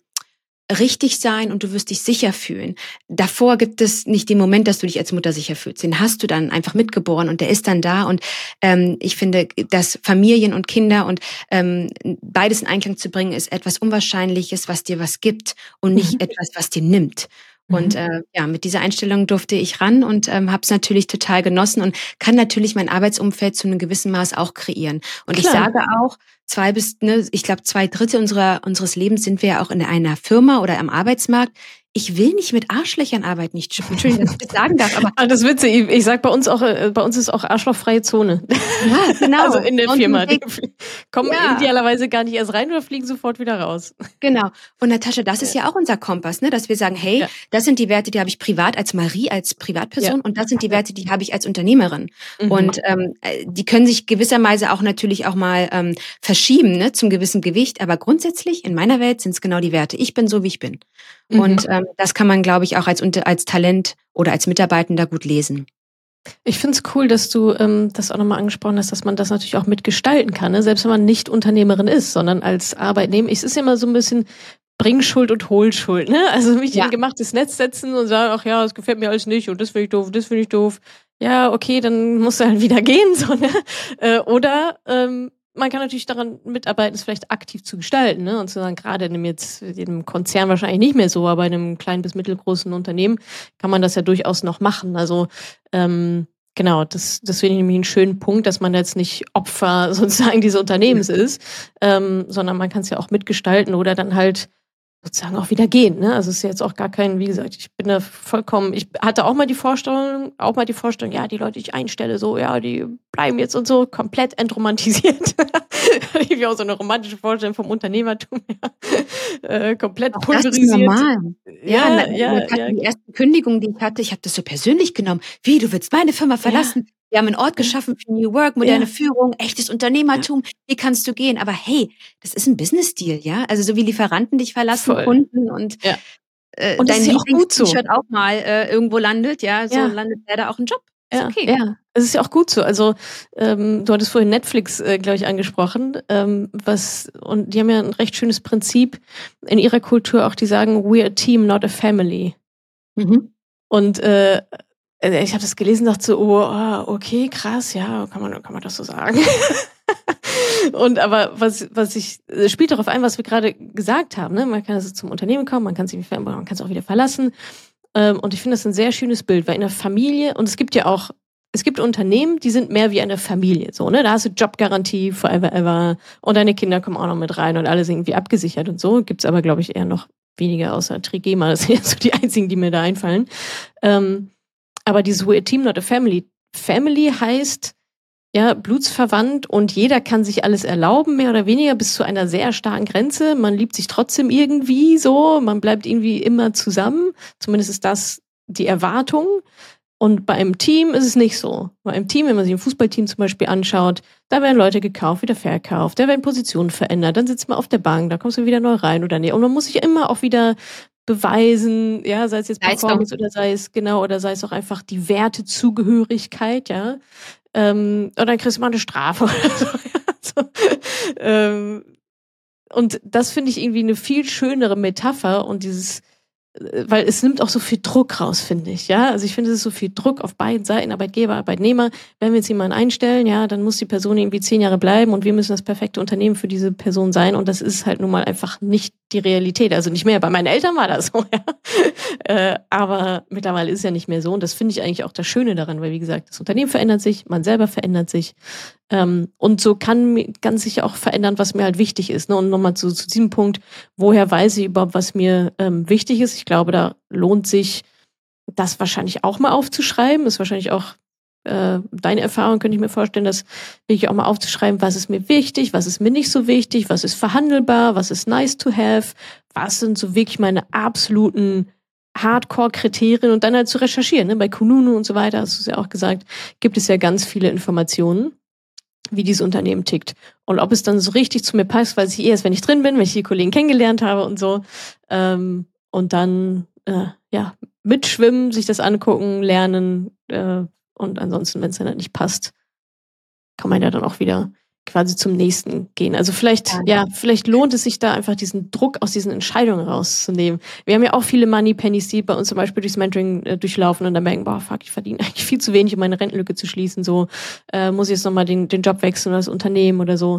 richtig sein und du wirst dich sicher fühlen. Davor gibt es nicht den Moment, dass du dich als Mutter sicher fühlst. Den hast du dann einfach mitgeboren und der ist dann da. Und ich finde, dass Familien und Kinder und beides in Einklang zu bringen, ist etwas Unwahrscheinliches, was dir was gibt und nicht etwas, was dir nimmt. Und mit dieser Einstellung durfte ich ran und habe es natürlich total genossen und kann natürlich mein Arbeitsumfeld zu einem gewissen Maß auch kreieren. Und ich sage auch, 2/3 unseres Lebens sind wir ja auch in einer Firma oder am Arbeitsmarkt. Ich will nicht mit Arschlöchern arbeiten. Entschuldigung, dass ich das sagen darf, aber das ist witzig. Ich sag bei uns ist auch arschlochfreie Zone. Ja, genau. Also in der Firma. Die kommen idealerweise gar nicht erst rein oder fliegen sofort wieder raus. Genau. Und Natascha, das ist ja auch unser Kompass, ne? Dass wir sagen, hey, das sind die Werte, die habe ich privat als Marie, als Privatperson und das sind die Werte, die habe ich als Unternehmerin. Und die können sich gewisserweise auch natürlich auch mal verschieben, ne? Zum gewissen Gewicht. Aber grundsätzlich in meiner Welt sind es genau die Werte. Ich bin so, wie ich bin. Und das kann man, glaube ich, auch als Talent oder als Mitarbeitender gut lesen. Ich finde es cool, dass du das auch nochmal angesprochen hast, dass man das natürlich auch mitgestalten kann, ne? Selbst wenn man nicht Unternehmerin ist, sondern als Arbeitnehmer. Es ist ja immer so ein bisschen Bringschuld und Hohlschuld, ne? Also mich in ein gemachtes Netz setzen und sagen, ach ja, das gefällt mir alles nicht und das finde ich doof, das finde ich doof. Ja, okay, dann musst du halt wieder gehen, so, ne? Oder man kann natürlich daran mitarbeiten, es vielleicht aktiv zu gestalten, ne? Und zu sagen, gerade in einem Konzern wahrscheinlich nicht mehr so, aber in einem kleinen bis mittelgroßen Unternehmen kann man das ja durchaus noch machen. Also genau, das finde ich nämlich einen schönen Punkt, dass man jetzt nicht Opfer sozusagen dieses Unternehmens ist, sondern man kann es ja auch mitgestalten oder dann halt sozusagen auch wieder gehen, ne? Also es ist jetzt auch gar kein, wie gesagt, ich bin da vollkommen, ich hatte auch mal die Vorstellung, ja, die Leute, die ich einstelle, so, ja, die bleiben jetzt und so, komplett entromantisiert. Ich habe auch so eine romantische Vorstellung vom Unternehmertum, ja. Komplett Auch das ist pulverisiert. normal. Ja, ja, ja, Die erste Kündigung, die ich habe das so persönlich genommen. Wie, du willst meine Firma ja, verlassen? Wir haben einen Ort geschaffen für New Work, moderne ja, Führung, echtes ja, Unternehmertum. Wie kannst du gehen? Aber hey, das ist ein Business-Deal, ja? Also so wie Lieferanten dich verlassen, voll. Kunden und Ja. Und das dein ist ja auch gut so. Lieblings-T-Shirt auch mal irgendwo landet, ja, so Ja. landet leider auch ein Job. Ist Ja, okay. ja. Es ist ja auch gut so. Also, du hattest vorhin Netflix, glaube ich, angesprochen, und die haben ja ein recht schönes Prinzip in ihrer Kultur auch, die sagen, we're a team, not a family. Mhm. Und ich habe das gelesen, dachte so, okay, krass, ja, kann man das so sagen? Und aber spielt darauf ein, was wir gerade gesagt haben, ne? Man kann also zum Unternehmen kommen, man kann es auch wieder verlassen. Und ich finde das ein sehr schönes Bild, weil in der Familie, und es gibt Unternehmen, die sind mehr wie eine Familie, so, ne? Da hast du Jobgarantie forever ever und deine Kinder kommen auch noch mit rein und alle sind irgendwie abgesichert und so. Gibt's aber, glaube ich, eher noch weniger, außer Trigema, das sind jetzt so die einzigen, die mir da einfallen. Aber dieses We're a Team, not a Family. Family heißt, ja, blutsverwandt und jeder kann sich alles erlauben, mehr oder weniger, bis zu einer sehr starken Grenze. Man liebt sich trotzdem irgendwie so, man bleibt irgendwie immer zusammen. Zumindest ist das die Erwartung. Und bei einem Team ist es nicht so. Bei einem Team, wenn man sich ein Fußballteam zum Beispiel anschaut, da werden Leute gekauft, wieder verkauft, da werden Positionen verändert, dann sitzt man auf der Bank, da kommst du wieder neu rein oder nicht. Und man muss sich immer auch wieder beweisen, ja, sei es jetzt Leistung. Performance oder sei es auch einfach die Wertezugehörigkeit, ja. Oder dann kriegst du mal eine Strafe oder so. Ja, so. Und das finde ich irgendwie eine viel schönere Metapher und weil es nimmt auch so viel Druck raus, finde ich, ja. Also ich finde, es ist so viel Druck auf beiden Seiten, Arbeitgeber, Arbeitnehmer. Wenn wir jetzt jemanden einstellen, ja, dann muss die Person irgendwie 10 Jahre bleiben und wir müssen das perfekte Unternehmen für diese Person sein und das ist halt nun mal einfach nicht die Realität. Also nicht mehr. Bei meinen Eltern war das so, ja. Aber mittlerweile ist es ja nicht mehr so und das finde ich eigentlich auch das Schöne daran, weil wie gesagt, das Unternehmen verändert sich, man selber verändert sich. Und so kann sich auch verändern, was mir halt wichtig ist. Ne? Und nochmal zu diesem Punkt, woher weiß ich überhaupt, was mir wichtig ist? Ich glaube, da lohnt sich, das wahrscheinlich auch mal aufzuschreiben. Ist wahrscheinlich auch deine Erfahrung, könnte ich mir vorstellen, das wirklich auch mal aufzuschreiben, was ist mir wichtig, was ist mir nicht so wichtig, was ist verhandelbar, was ist nice to have, was sind so wirklich meine absoluten Hardcore-Kriterien und dann halt zu recherchieren. Ne? Bei Kununu und so weiter, hast du es ja auch gesagt, gibt es ja ganz viele Informationen, wie dieses Unternehmen tickt. Und ob es dann so richtig zu mir passt, weiß ich erst, wenn ich drin bin, wenn ich die Kollegen kennengelernt habe und so. Und dann, mitschwimmen, sich das angucken, lernen. Und ansonsten, wenn es dann halt nicht passt, kann man ja dann auch wieder quasi zum nächsten gehen. Also vielleicht lohnt es sich da einfach diesen Druck aus diesen Entscheidungen rauszunehmen. Wir haben ja auch viele Moneypennies, die bei uns zum Beispiel durchs Mentoring durchlaufen und dann merken, ich verdiene eigentlich viel zu wenig, um meine Rentenlücke zu schließen. So muss ich jetzt nochmal den Job wechseln oder das Unternehmen oder so.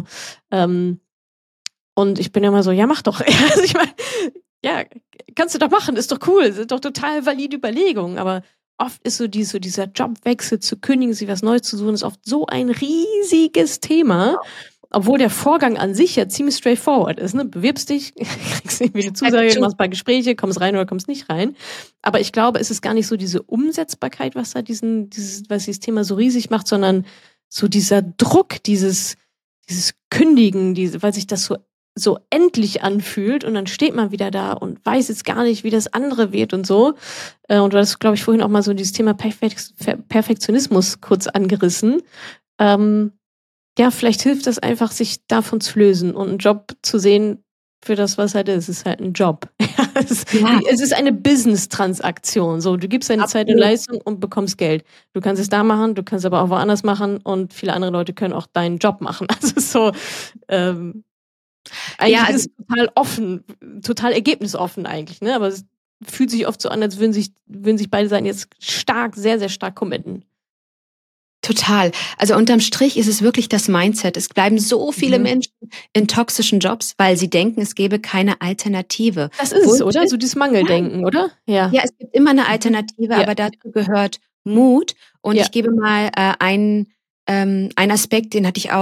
Und ich bin ja immer so, ja, mach doch. Also ich meine, ja, kannst du doch machen, ist doch cool, sind doch total valide Überlegungen, aber oft ist so dieser Jobwechsel zu kündigen, sich was Neues zu suchen, ist oft so ein riesiges Thema, obwohl der Vorgang an sich ja ziemlich straightforward ist. Ne? Bewirbst dich, kriegst irgendwie eine Zusage, machst ein paar Gespräche, kommst rein oder kommst nicht rein. Aber ich glaube, es ist gar nicht so diese Umsetzbarkeit, was da was dieses Thema so riesig macht, sondern so dieser Druck, dieses Kündigen, weil sich das so endlich anfühlt und dann steht man wieder da und weiß jetzt gar nicht, wie das andere wird und so. Und du hast, glaube ich, vorhin auch mal so dieses Thema Perfektionismus kurz angerissen. Vielleicht hilft das einfach, sich davon zu lösen und einen Job zu sehen für das, was halt ist. Es ist halt ein Job. Es ist eine Business-Transaktion. So, du gibst deine Zeit und Leistung und bekommst Geld. Du kannst es da machen, du kannst aber auch woanders machen und viele andere Leute können auch deinen Job machen. Also so, eigentlich ist es total offen, total ergebnisoffen eigentlich, ne? Aber es fühlt sich oft so an, als würden sich beide Seiten jetzt sehr, sehr stark committen. Total. Also unterm Strich ist es wirklich das Mindset. Es bleiben so viele Menschen in toxischen Jobs, weil sie denken, es gäbe keine Alternative. Das ist es, oder? So dieses Mangeldenken, oder? Ja, es gibt immer eine Alternative, aber dazu gehört Mut. Und ich gebe mal einen Aspekt, den hatte ich auch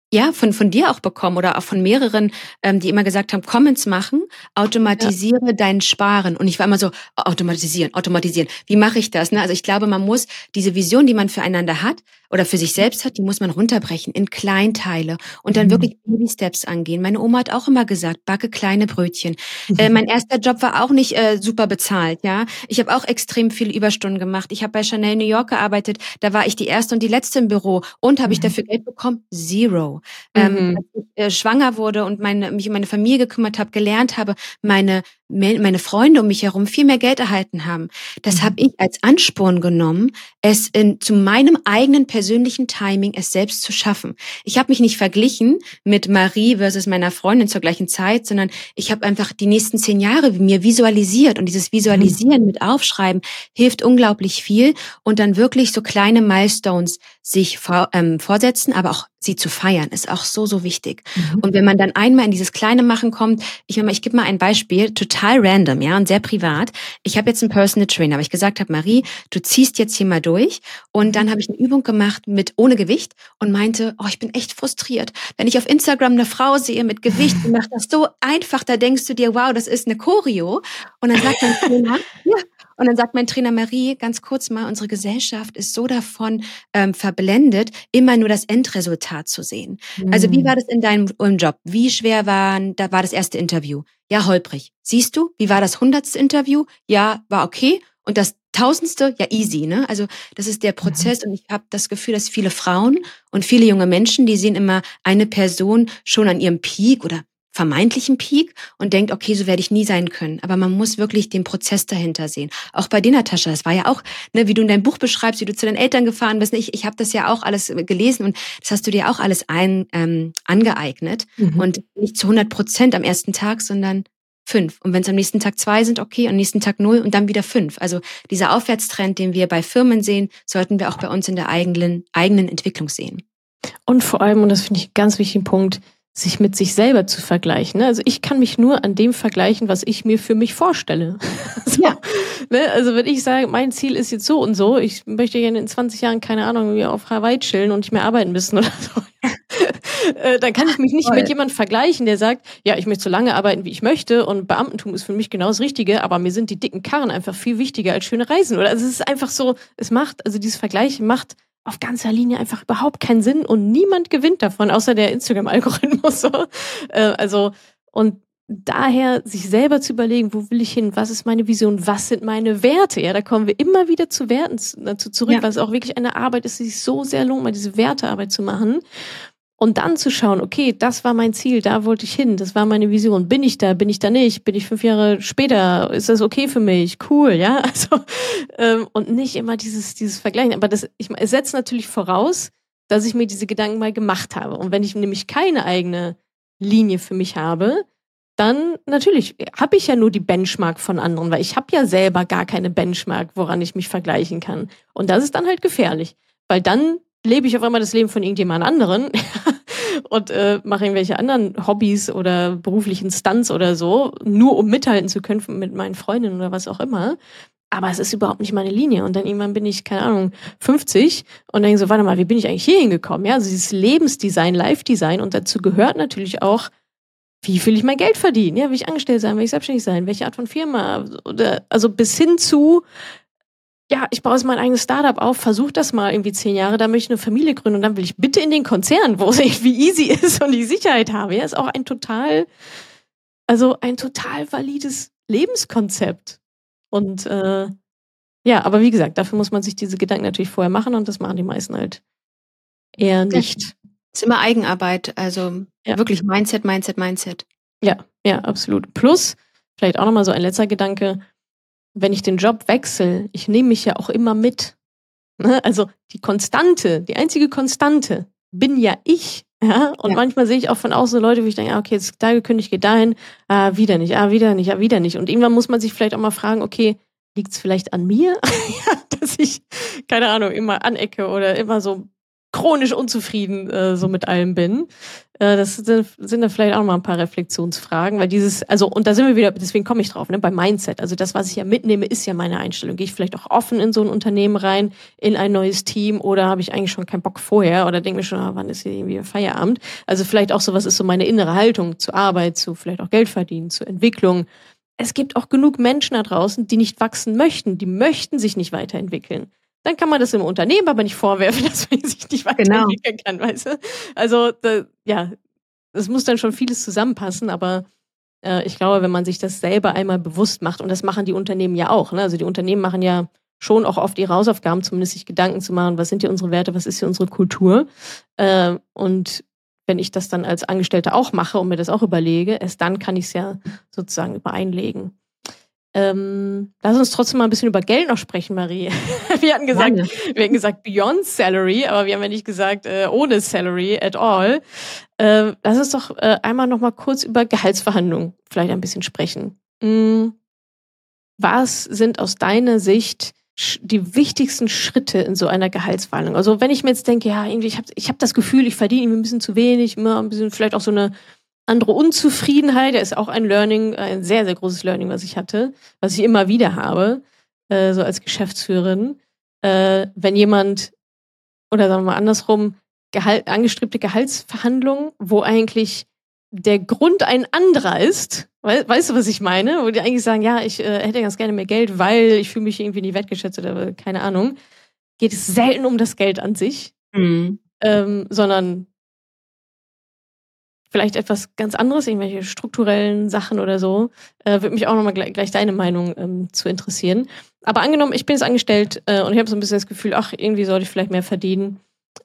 Ja, von dir auch bekommen oder auch von mehreren, die immer gesagt haben, Comments machen, automatisiere dein Sparen. Und ich war immer so, automatisieren, automatisieren. Wie mache ich das? Ne? Also ich glaube, man muss diese Vision, die man füreinander hat oder für sich selbst hat, die muss man runterbrechen in Kleinteile und dann wirklich Baby-Steps angehen. Meine Oma hat auch immer gesagt, backe kleine Brötchen. Mein erster Job war auch nicht super bezahlt, ja. Ich habe auch extrem viele Überstunden gemacht. Ich habe bei Chanel New York gearbeitet. Da war ich die erste und die letzte im Büro. Und habe ich dafür Geld bekommen? Zero. Als ich schwanger wurde und mich um meine Familie gekümmert habe, gelernt habe, meine Freunde um mich herum viel mehr Geld erhalten haben. Das habe ich als Ansporn genommen, es zu meinem eigenen persönlichen Timing es selbst zu schaffen. Ich habe mich nicht verglichen mit Marie versus meiner Freundin zur gleichen Zeit, sondern ich habe einfach die nächsten 10 Jahre mir visualisiert. Und dieses Visualisieren mit Aufschreiben hilft unglaublich viel. Und dann wirklich so kleine Milestones sich vorsetzen, aber auch sie zu feiern, ist auch so, so wichtig. Und wenn man dann einmal in dieses kleine Machen kommt, ich gebe mal ein Beispiel, total random, ja, und sehr privat. Ich habe jetzt einen Personal Trainer, aber ich gesagt habe, Marie, du ziehst jetzt hier mal durch. Und dann habe ich eine Übung gemacht ohne Gewicht und meinte, ich bin echt frustriert. Wenn ich auf Instagram eine Frau sehe mit Gewicht, die macht das so einfach, da denkst du dir, wow, das ist eine Choreo. Und dann sagt mein Trainer, und dann sagt mein Trainer, Marie, ganz kurz mal, unsere Gesellschaft ist so davon verblendet, immer nur das Endresultat zu sehen. Also wie war das in deinem Job? Wie schwer war das erste Interview? Ja, holprig. Siehst du, wie war das 100. Interview? Ja, war okay. Und das 1000. Ja, easy, ne? Also das ist der Prozess und ich habe das Gefühl, dass viele Frauen und viele junge Menschen, die sehen immer eine Person schon an ihrem Peak oder vermeintlichen Peak und denkt, okay, so werde ich nie sein können. Aber man muss wirklich den Prozess dahinter sehen. Auch bei dir, Natascha, das war ja auch, ne, wie du in deinem Buch beschreibst, wie du zu deinen Eltern gefahren bist. Ich habe das ja auch alles gelesen und das hast du dir auch alles angeeignet. Und nicht zu 100% am ersten Tag, sondern 5. Und wenn es am nächsten Tag 2 sind, okay, am nächsten Tag 0 und dann wieder 5. Also dieser Aufwärtstrend, den wir bei Firmen sehen, sollten wir auch bei uns in der eigenen Entwicklung sehen. Und vor allem, und das finde ich einen ganz wichtigen Punkt, sich mit sich selber zu vergleichen. Also ich kann mich nur an dem vergleichen, was ich mir für mich vorstelle. So, ja. Ne? Also wenn ich sage, mein Ziel ist jetzt so und so, ich möchte gerne in 20 Jahren, keine Ahnung, auf Hawaii chillen und nicht mehr arbeiten müssen oder so. Dann kann ich mich nicht mit jemandem vergleichen, der sagt, ja, ich möchte so lange arbeiten, wie ich möchte und Beamtentum ist für mich genau das Richtige, aber mir sind die dicken Karren einfach viel wichtiger als schöne Reisen. Oder also es ist einfach so, dieses Vergleichen macht auf ganzer Linie einfach überhaupt keinen Sinn und niemand gewinnt davon, außer der Instagram-Algorithmus. Und daher sich selber zu überlegen, wo will ich hin, was ist meine Vision, was sind meine Werte? Ja, da kommen wir immer wieder zu Werten dazu zurück, weil es auch wirklich eine Arbeit ist, die sich so sehr lohnt, mal diese Wertearbeit zu machen. Und dann zu schauen, okay, das war mein Ziel, da wollte ich hin, das war meine Vision. Bin ich da nicht? Bin ich 5 Jahre später? Ist das okay für mich? Cool, ja? Also, und nicht immer dieses Vergleichen. Aber es setzt natürlich voraus, dass ich mir diese Gedanken mal gemacht habe. Und wenn ich nämlich keine eigene Linie für mich habe, dann natürlich habe ich ja nur die Benchmark von anderen, weil ich habe ja selber gar keine Benchmark, woran ich mich vergleichen kann. Und das ist dann halt gefährlich, weil dann lebe ich auf einmal das Leben von irgendjemand anderen und mache irgendwelche anderen Hobbys oder beruflichen Stunts oder so, nur um mithalten zu können mit meinen Freundinnen oder was auch immer. Aber es ist überhaupt nicht meine Linie. Und dann irgendwann bin ich, keine Ahnung, 50 und denke so, warte mal, wie bin ich eigentlich hier hingekommen? Ja, also dieses Lebensdesign, Life-Design und dazu gehört natürlich auch, wie will ich mein Geld verdienen? Ja, will ich angestellt sein, will ich selbstständig sein? Welche Art von Firma? Oder, also bis hin zu, ja, ich baue jetzt mein eigenes Startup auf, versuche das mal irgendwie 10 Jahre, dann möchte ich eine Familie gründen und dann will ich bitte in den Konzern, wo es irgendwie easy ist und die Sicherheit habe. Ja, ist auch ein total valides Lebenskonzept. Und ja, aber wie gesagt, dafür muss man sich diese Gedanken natürlich vorher machen und das machen die meisten halt eher nicht. Ist immer Eigenarbeit, also wirklich Mindset. Ja, absolut. Plus, vielleicht auch nochmal so ein letzter Gedanke, wenn ich den Job wechsle, ich nehme mich ja auch immer mit. Ne? Also die einzige Konstante bin ja ich. Ja? Und manchmal sehe ich auch von außen Leute, wo ich denke, okay, jetzt da gekündigt, geht dahin, wieder nicht. Und irgendwann muss man sich vielleicht auch mal fragen, okay, liegt es vielleicht an mir, dass ich, keine Ahnung, immer anecke oder immer so chronisch unzufrieden so mit allem bin. Das sind dann vielleicht auch noch mal ein paar Reflexionsfragen, weil und da sind wir wieder, deswegen komme ich drauf, ne, beim Mindset. Also das, was ich ja mitnehme, ist ja meine Einstellung. Gehe ich vielleicht auch offen in so ein Unternehmen rein, in ein neues Team, oder habe ich eigentlich schon keinen Bock vorher oder denke mir schon, wann ist hier irgendwie Feierabend? Also vielleicht auch sowas ist so meine innere Haltung zur Arbeit, zu vielleicht auch Geld verdienen, zur Entwicklung. Es gibt auch genug Menschen da draußen, die nicht wachsen möchten, die möchten sich nicht weiterentwickeln. Dann kann man das im Unternehmen aber nicht vorwerfen, dass man sich nicht weiterentwickeln kann, weißt du? Also, es muss dann schon vieles zusammenpassen, aber ich glaube, wenn man sich das selber einmal bewusst macht, und das machen die Unternehmen ja auch, ne? Also die Unternehmen machen ja schon auch oft ihre Hausaufgaben, zumindest sich Gedanken zu machen, was sind hier unsere Werte, was ist hier unsere Kultur? Und wenn ich das dann als Angestellte auch mache und mir das auch überlege, erst dann kann ich es ja sozusagen übereinlegen. Lass uns trotzdem mal ein bisschen über Geld noch sprechen, Marie. Wir hatten gesagt beyond salary, aber wir haben ja nicht gesagt ohne salary at all. Lass uns doch einmal noch mal kurz über Gehaltsverhandlungen vielleicht ein bisschen sprechen. Was sind aus deiner Sicht die wichtigsten Schritte in so einer Gehaltsverhandlung? Also wenn ich mir jetzt denke, ja, irgendwie ich hab das Gefühl, ich verdiene irgendwie ein bisschen zu wenig, immer ein bisschen vielleicht auch so eine andere Unzufriedenheit, der ist auch ein Learning, ein sehr, sehr großes Learning, was ich hatte, was ich immer wieder habe, so als Geschäftsführerin. Wenn jemand, oder sagen wir mal andersrum, angestrebte Gehaltsverhandlungen, wo eigentlich der Grund ein anderer ist, weißt du, was ich meine? Wo die eigentlich sagen, ja, ich hätte ganz gerne mehr Geld, weil ich fühle mich irgendwie nicht wertgeschätzt oder keine Ahnung, geht es selten um das Geld an sich, sondern vielleicht etwas ganz anderes, irgendwelche strukturellen Sachen oder so. Würde mich auch nochmal gleich deine Meinung zu interessieren. Aber angenommen, ich bin jetzt angestellt und ich habe so ein bisschen das Gefühl, ach, irgendwie sollte ich vielleicht mehr verdienen.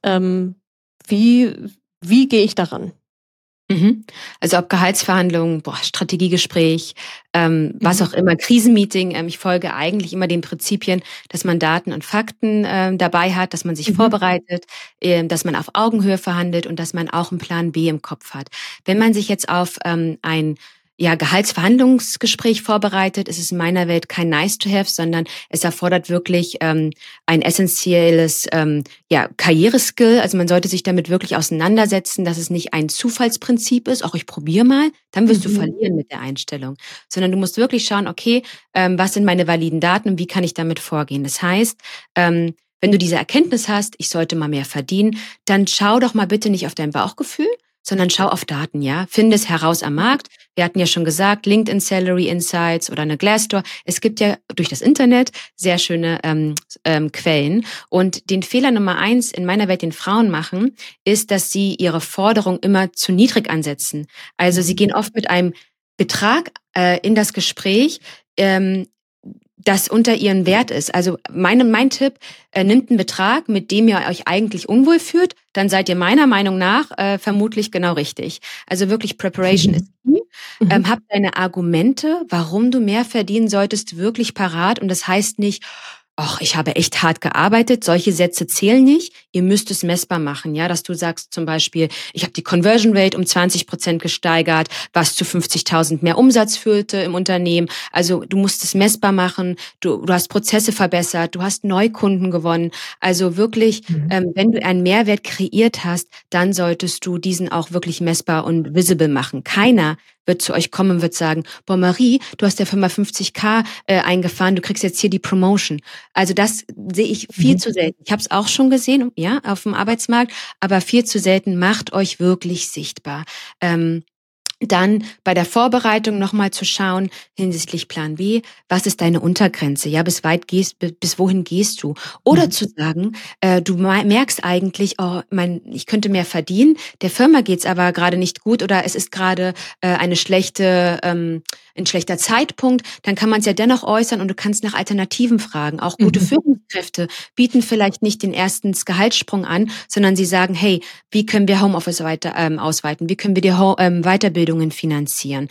Wie gehe ich daran? Also ob Gehaltsverhandlungen, Strategiegespräch, was auch immer, Krisenmeeting. Ich folge eigentlich immer den Prinzipien, dass man Daten und Fakten dabei hat, dass man sich vorbereitet, dass man auf Augenhöhe verhandelt und dass man auch einen Plan B im Kopf hat. Wenn man sich jetzt auf ein Gehaltsverhandlungsgespräch vorbereitet, ist es in meiner Welt kein Nice-to-have, sondern es erfordert wirklich ein essentielles Karriereskill. Also man sollte sich damit wirklich auseinandersetzen, dass es nicht ein Zufallsprinzip ist, auch ich probiere mal, dann wirst du verlieren mit der Einstellung. Sondern du musst wirklich schauen, okay, was sind meine validen Daten und wie kann ich damit vorgehen? Das heißt, wenn du diese Erkenntnis hast, ich sollte mal mehr verdienen, dann schau doch mal bitte nicht auf dein Bauchgefühl, sondern schau auf Daten, ja. Finde es heraus am Markt. Wir hatten ja schon gesagt, LinkedIn Salary Insights oder eine Glassdoor. Es gibt ja durch das Internet sehr schöne Quellen. Und den Fehler Nummer 1 in meiner Welt, den Frauen machen, ist, dass sie ihre Forderung immer zu niedrig ansetzen. Also sie gehen oft mit einem Betrag in das Gespräch, das unter ihren Wert ist. Also mein Tipp, nimmt einen Betrag, mit dem ihr euch eigentlich unwohl fühlt, dann seid ihr meiner Meinung nach vermutlich genau richtig. Also wirklich Preparation ist key. Hab deine Argumente, warum du mehr verdienen solltest, wirklich parat. Und das heißt nicht, ach, ich habe echt hart gearbeitet. Solche Sätze zählen nicht. Ihr müsst es messbar machen, ja, dass du sagst zum Beispiel, ich habe die Conversion Rate um 20% gesteigert, was zu 50.000 mehr Umsatz führte im Unternehmen. Also du musst es messbar machen. Du hast Prozesse verbessert, du hast Neukunden gewonnen. Also wirklich, wenn du einen Mehrwert kreiert hast, dann solltest du diesen auch wirklich messbar und visible machen. Keiner wird zu euch kommen und wird sagen, boah Marie, du hast ja 55.000 eingefahren, du kriegst jetzt hier die Promotion. Also das sehe ich viel zu selten. Ich habe es auch schon gesehen, ja, auf dem Arbeitsmarkt, aber viel zu selten. Macht euch wirklich sichtbar. Dann bei der Vorbereitung nochmal zu schauen hinsichtlich Plan B, was ist deine Untergrenze? Ja, bis wohin gehst du? Oder zu sagen, du merkst eigentlich, ich könnte mehr verdienen, der Firma geht's aber gerade nicht gut oder es ist gerade ein schlechter Zeitpunkt, dann kann man es ja dennoch äußern und du kannst nach Alternativen fragen. Auch gute Führungskräfte bieten vielleicht nicht den ersten Gehaltssprung an, sondern sie sagen, hey, wie können wir Homeoffice ausweiten? Wie können wir die Weiterbildung Weiterbildungen finanzieren.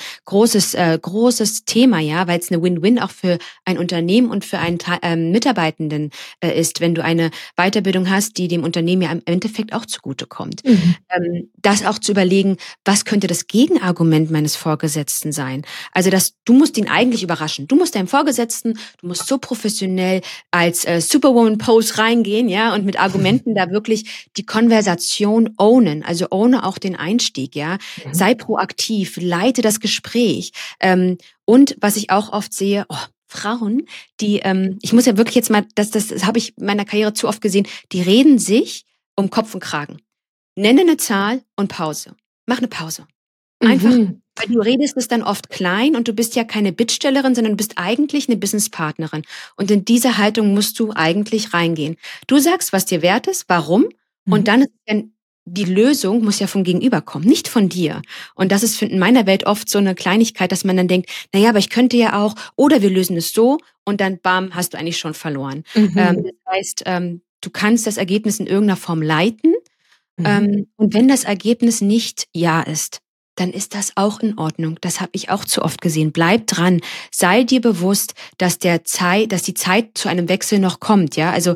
Großes Thema, ja, weil es eine Win-Win auch für ein Unternehmen und für einen Mitarbeitenden ist, wenn du eine Weiterbildung hast, die dem Unternehmen ja im Endeffekt auch zugutekommt. Das auch zu überlegen, was könnte das Gegenargument meines Vorgesetzten sein? Also du musst ihn eigentlich überraschen. Du musst deinem Vorgesetzten, du musst so professionell als Superwoman-Pose reingehen, ja, und mit Argumenten da wirklich die Konversation ownen, also ohne auch den Einstieg, ja. Sei proaktiv, leite das Gespräch. Und was ich auch oft sehe, Frauen, die, ich muss ja wirklich jetzt mal, das habe ich in meiner Karriere zu oft gesehen, die reden sich um Kopf und Kragen. Nenne eine Zahl und Pause. Mach eine Pause. Einfach, weil du redest es dann oft klein und du bist ja keine Bittstellerin, sondern du bist eigentlich eine Businesspartnerin. Und in diese Haltung musst du eigentlich reingehen. Du sagst, was dir wert ist, warum, und dann ist dann die Lösung muss ja vom Gegenüber kommen, nicht von dir. Und das ist in meiner Welt oft so eine Kleinigkeit, dass man dann denkt, naja, aber ich könnte ja auch, oder wir lösen es so und dann bam, hast du eigentlich schon verloren. Das heißt, du kannst das Ergebnis in irgendeiner Form leiten. Und wenn das Ergebnis nicht ja ist, dann ist das auch in Ordnung. Das habe ich auch zu oft gesehen. Bleib dran. Sei dir bewusst, dass die Zeit zu einem Wechsel noch kommt. Ja, also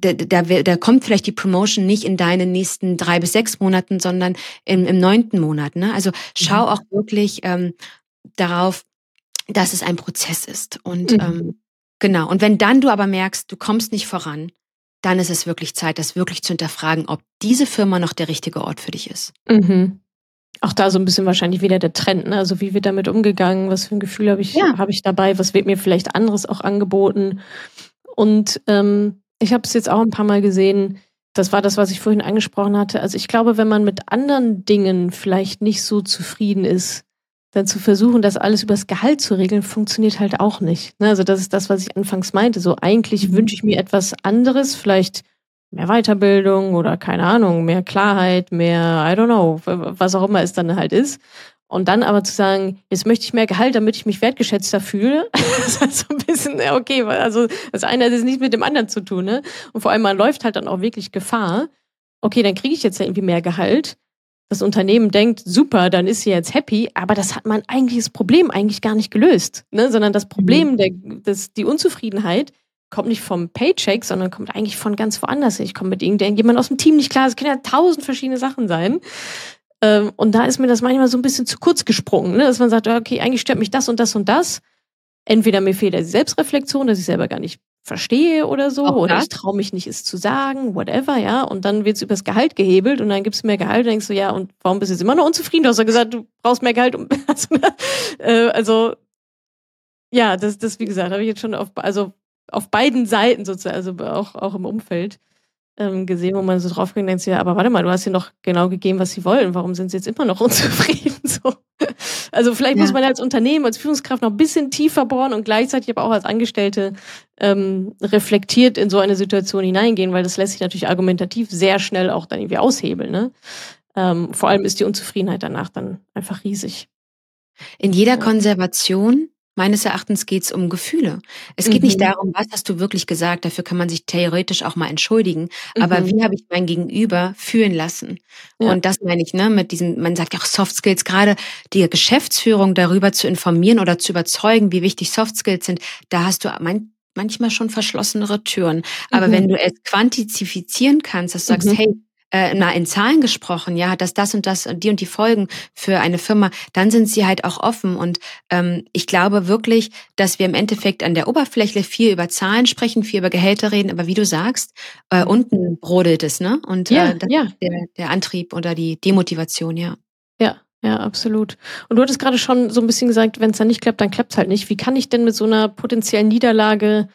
da kommt vielleicht die Promotion nicht in deinen nächsten 3 bis 6 Monaten, sondern im 9. Monat. Ne? Also schau auch wirklich darauf, dass es ein Prozess ist. Und genau. Und wenn dann du aber merkst, du kommst nicht voran, dann ist es wirklich Zeit, das wirklich zu hinterfragen, ob diese Firma noch der richtige Ort für dich ist. Auch da so ein bisschen wahrscheinlich wieder der Trend, ne? Also wie wird damit umgegangen, was für ein Gefühl habe ich dabei, was wird mir vielleicht anderes auch angeboten. Und ich habe es jetzt auch ein paar Mal gesehen, das war das, was ich vorhin angesprochen hatte. Also ich glaube, wenn man mit anderen Dingen vielleicht nicht so zufrieden ist, dann zu versuchen, das alles übers Gehalt zu regeln, funktioniert halt auch nicht. Ne? Also das ist das, was ich anfangs meinte. So eigentlich wünsche ich mir etwas anderes, vielleicht mehr Weiterbildung oder keine Ahnung, mehr Klarheit, mehr, I don't know, was auch immer es dann halt ist. Und dann aber zu sagen, jetzt möchte ich mehr Gehalt, damit ich mich wertgeschätzter fühle, das ist halt so ein bisschen, okay, also das eine hat jetzt nichts mit dem anderen zu tun, ne? Und vor allem, man läuft halt dann auch wirklich Gefahr, okay, dann kriege ich jetzt ja irgendwie mehr Gehalt. Das Unternehmen denkt, super, dann ist sie jetzt happy, aber das hat mein eigentliches Problem eigentlich gar nicht gelöst, ne? Sondern das Problem, die Unzufriedenheit kommt nicht vom Paycheck, sondern kommt eigentlich von ganz woanders. Ich komme mit irgendjemand aus dem Team nicht klar. Es können ja 1000 verschiedene Sachen sein. Und da ist mir das manchmal so ein bisschen zu kurz gesprungen, ne? Dass man sagt, okay, eigentlich stört mich das und das und das. Entweder mir fehlt die Selbstreflexion, dass ich selber gar nicht verstehe oder so, oder ich traue mich nicht, es zu sagen, whatever, ja. Und dann wird's übers Gehalt gehebelt und dann gibt's mehr Gehalt und denkst du, ja, und warum bist du jetzt immer noch unzufrieden? Du hast ja gesagt, du brauchst mehr Gehalt. Also, ja, das wie gesagt, habe ich jetzt schon auf beiden Seiten sozusagen, also auch im Umfeld gesehen, wo man so drauf ging und denkt, ja, aber warte mal, du hast ihnen doch genau gegeben, was sie wollen. Warum sind sie jetzt immer noch unzufrieden? So. Also vielleicht muss man als Unternehmen, als Führungskraft noch ein bisschen tiefer bohren und gleichzeitig aber auch als Angestellte reflektiert in so eine Situation hineingehen, weil das lässt sich natürlich argumentativ sehr schnell auch dann irgendwie aushebeln. Ne? Vor allem ist die Unzufriedenheit danach dann einfach riesig. In jeder Konservation meines Erachtens geht es um Gefühle. Es geht nicht darum, was hast du wirklich gesagt, dafür kann man sich theoretisch auch mal entschuldigen, aber wie habe ich mein Gegenüber fühlen lassen? Ja. Und das meine ich, ne, mit diesen, man sagt ja auch Soft Skills, gerade die Geschäftsführung darüber zu informieren oder zu überzeugen, wie wichtig Soft Skills sind, da hast du manchmal schon verschlossenere Türen. Aber wenn du es quantifizieren kannst, dass du sagst, hey, in Zahlen gesprochen, ja, dass das und die Folgen für eine Firma, dann sind sie halt auch offen. Und ich glaube wirklich, dass wir im Endeffekt an der Oberfläche viel über Zahlen sprechen, viel über Gehälter reden, aber wie du sagst, unten brodelt es, ne? Und das ist der Antrieb oder die Demotivation, ja. Ja, absolut. Und du hattest gerade schon so ein bisschen gesagt, wenn es dann nicht klappt, dann klappt es halt nicht. Wie kann ich denn mit so einer potenziellen Niederlage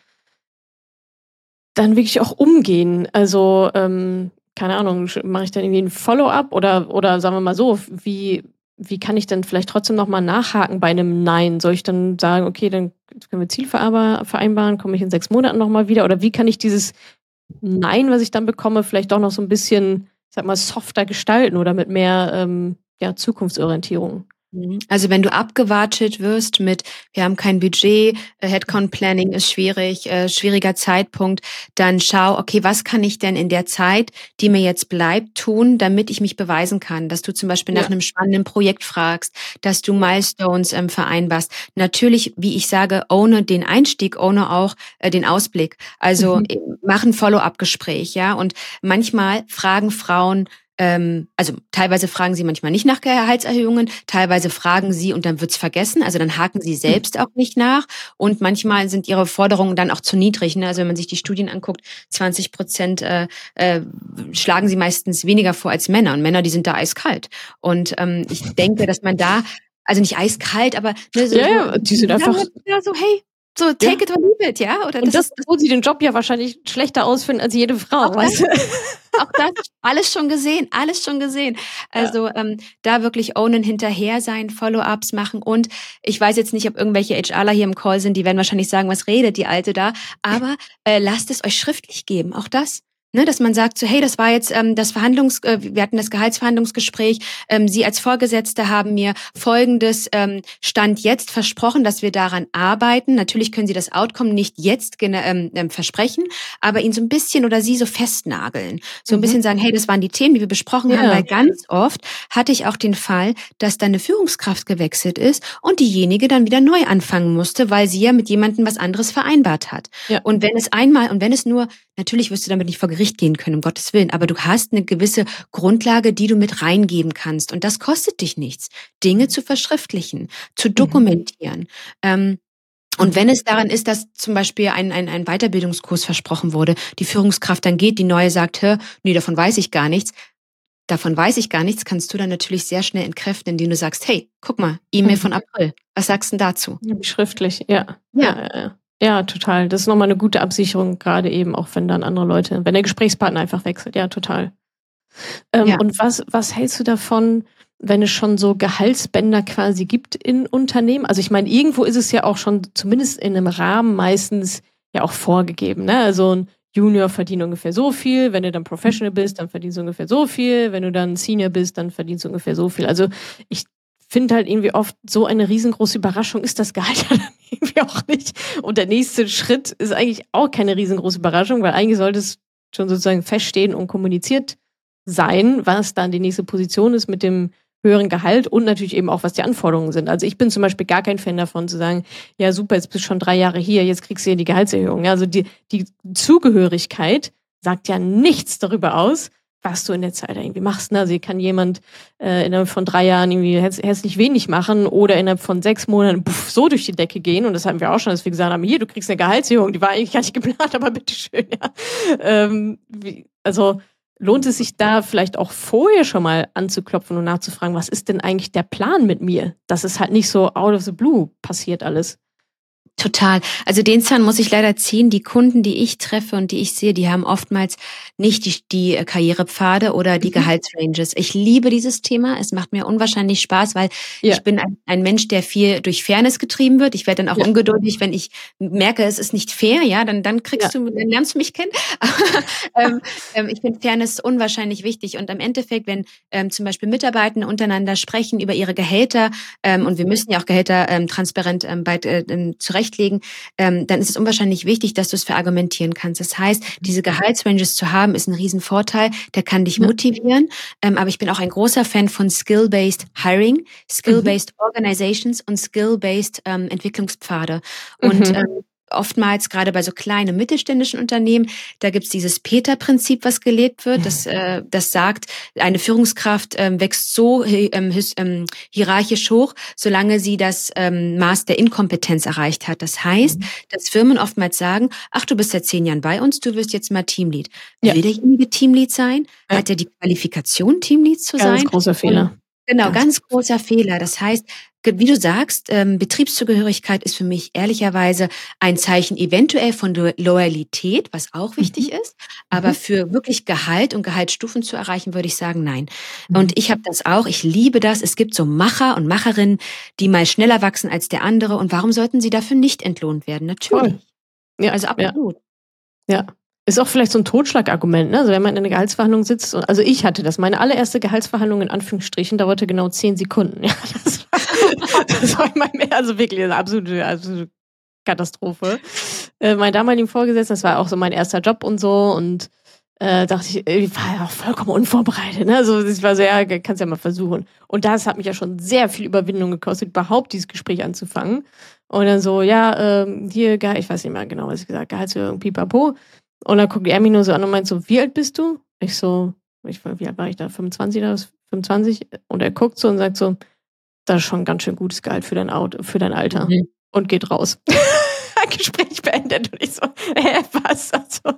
dann wirklich auch umgehen? Also, keine Ahnung, mache ich dann irgendwie ein Follow-up oder sagen wir mal so, wie kann ich denn vielleicht trotzdem nochmal nachhaken bei einem Nein? Soll ich dann sagen, okay, dann können wir Ziel vereinbaren, komme ich in 6 Monaten nochmal wieder? Oder wie kann ich dieses Nein, was ich dann bekomme, vielleicht doch noch so ein bisschen, ich sag mal, softer gestalten oder mit mehr Zukunftsorientierung? Also wenn du abgewartet wirst mit, wir haben kein Budget, Headcount Planning ist schwierig, schwieriger Zeitpunkt, dann schau, okay, was kann ich denn in der Zeit, die mir jetzt bleibt, tun, damit ich mich beweisen kann, dass du zum Beispiel nach einem spannenden Projekt fragst, dass du Milestones vereinbarst. Natürlich, wie ich sage, ohne den Einstieg, ohne auch den Ausblick. Also mach ein Follow-up-Gespräch, ja. Und manchmal fragen Frauen, also teilweise fragen sie manchmal nicht nach Gehaltserhöhungen, teilweise fragen sie und dann wird's vergessen, also dann haken sie selbst auch nicht nach und manchmal sind ihre Forderungen dann auch zu niedrig. Ne? Also wenn man sich die Studien anguckt, 20% schlagen sie meistens weniger vor als Männer und Männer, die sind da eiskalt. Und ich denke, dass man da, also nicht eiskalt, aber ne, die sind einfach so, hey, so, take it or leave it, ja? Oder und das, wo sie den Job ja wahrscheinlich schlechter ausfinden als jede Frau, weißt du? Auch das, alles schon gesehen. Also da wirklich ownen, hinterher sein, Follow-ups machen und ich weiß jetzt nicht, ob irgendwelche HRler hier im Call sind, die werden wahrscheinlich sagen, was redet die Alte da, aber lasst es euch schriftlich geben, auch das. Ne, dass man sagt so, hey, das war jetzt wir hatten das Gehaltsverhandlungsgespräch, Sie als Vorgesetzte haben mir folgendes Stand jetzt versprochen, dass wir daran arbeiten. Natürlich können Sie das Outcome nicht jetzt versprechen, aber ihn so ein bisschen oder Sie so festnageln. So ein bisschen sagen, hey, das waren die Themen, die wir besprochen haben, weil ganz oft hatte ich auch den Fall, dass dann eine Führungskraft gewechselt ist und diejenige dann wieder neu anfangen musste, weil sie ja mit jemandem was anderes vereinbart hat. Ja. Und wenn es nur, natürlich wirst du damit nicht vor Gericht gehen können, um Gottes Willen, aber du hast eine gewisse Grundlage, die du mit reingeben kannst. Und das kostet dich nichts, Dinge zu verschriftlichen, zu dokumentieren. Und wenn es daran ist, dass zum Beispiel ein Weiterbildungskurs versprochen wurde, die Führungskraft dann geht, die neue sagt, nee, davon weiß ich gar nichts, kannst du dann natürlich sehr schnell entkräften, indem du sagst, hey, guck mal, E-Mail von April, was sagst du denn dazu? Schriftlich, ja. Ja, total. Das ist nochmal eine gute Absicherung, gerade eben auch, wenn dann andere Leute, wenn der Gesprächspartner einfach wechselt. Ja, total. Und was hältst du davon, wenn es schon so Gehaltsbänder quasi gibt in Unternehmen? Also ich meine, irgendwo ist es ja auch schon zumindest in einem Rahmen meistens ja auch vorgegeben. Ne? Also ein Junior verdient ungefähr so viel, wenn du dann Professional bist, dann verdienst du ungefähr so viel, wenn du dann Senior bist, dann verdienst du ungefähr so viel. Also ich finde halt irgendwie oft, so eine riesengroße Überraschung ist das Gehalt dann irgendwie auch nicht. Und der nächste Schritt ist eigentlich auch keine riesengroße Überraschung, weil eigentlich sollte es schon sozusagen feststehen und kommuniziert sein, was dann die nächste Position ist mit dem höheren Gehalt und natürlich eben auch, was die Anforderungen sind. Also ich bin zum Beispiel gar kein Fan davon zu sagen, ja super, jetzt bist du schon 3 Jahre hier, jetzt kriegst du ja die Gehaltserhöhung. Also die Zugehörigkeit sagt ja nichts darüber aus, was du in der Zeit irgendwie machst. Ne? Also hier kann jemand innerhalb von 3 Jahren irgendwie herzlich wenig machen oder innerhalb von 6 Monaten so durch die Decke gehen. Und das hatten wir auch schon, dass wir gesagt haben, hier, du kriegst eine Gehaltserhöhung, die war eigentlich gar nicht geplant, aber bitteschön. Ja. Also lohnt es sich da vielleicht auch vorher schon mal anzuklopfen und nachzufragen, was ist denn eigentlich der Plan mit mir? Dass es halt nicht so out of the blue passiert alles. Total. Also den Zahn muss ich leider ziehen. Die Kunden, die ich treffe und die ich sehe, die haben oftmals nicht die Karrierepfade oder die Gehaltsranges. Ich liebe dieses Thema. Es macht mir unwahrscheinlich Spaß, weil ich bin ein Mensch, der viel durch Fairness getrieben wird. Ich werde dann auch ungeduldig, wenn ich merke, es ist nicht fair, ja, dann dann lernst du mich kennen. Ich finde Fairness unwahrscheinlich wichtig. Und im Endeffekt, wenn zum Beispiel Mitarbeitende untereinander sprechen über ihre Gehälter, und wir müssen ja auch Gehälter transparent zurechtlegen, dann ist es unwahrscheinlich wichtig, dass du es verargumentieren kannst. Das heißt, diese Gehaltsranges zu haben, ist ein Riesenvorteil, der kann dich motivieren. Aber ich bin auch ein großer Fan von Skill-Based Hiring, Skill-Based Organizations und Skill-Based Entwicklungspfade. Und oftmals, gerade bei so kleinen mittelständischen Unternehmen, da gibt's dieses Peter-Prinzip, was gelebt wird. Das sagt, eine Führungskraft wächst so hierarchisch hoch, solange sie das Maß der Inkompetenz erreicht hat. Das heißt, dass Firmen oftmals sagen, ach, du bist seit 10 Jahren bei uns, du wirst jetzt mal Teamlead. Will derjenige Teamlead sein? Hat er die Qualifikation, Teamlead zu sein? Ganz großer Fehler. Genau, ganz großer Fehler. Das heißt, wie du sagst, Betriebszugehörigkeit ist für mich ehrlicherweise ein Zeichen eventuell von Loyalität, was auch wichtig ist. Aber für wirklich Gehalt und Gehaltsstufen zu erreichen, würde ich sagen, nein. Und ich habe das auch. Ich liebe das. Es gibt so Macher und Macherinnen, die mal schneller wachsen als der andere. Und warum sollten sie dafür nicht entlohnt werden? Natürlich. Ja, also absolut. Ja. Ist auch vielleicht so ein Totschlagargument, ne? Also wenn man in einer Gehaltsverhandlung sitzt, also ich hatte das, meine allererste Gehaltsverhandlung in Anführungsstrichen dauerte genau 10 Sekunden. Ja, das war also wirklich eine absolute Katastrophe. Mein damaligen Vorgesetzten, das war auch so mein erster Job und so und dachte ich war ja auch vollkommen unvorbereitet. Ne? Also ich war so, ja, kannst ja mal versuchen. Und das hat mich ja schon sehr viel Überwindung gekostet, überhaupt dieses Gespräch anzufangen. Und dann so, ja, hier, ich weiß nicht mehr genau, was ich gesagt habe, Gehaltserhöhung, pipapo. Und dann guckt er mich nur so an und meint so, wie alt bist du? Wie alt war ich da? 25 oder was? 25? Und er guckt so und sagt so, das ist schon ein ganz schön gutes Gehalt für dein Alter. Mhm. Und geht raus. Gespräch beendet und ich so, was? Also,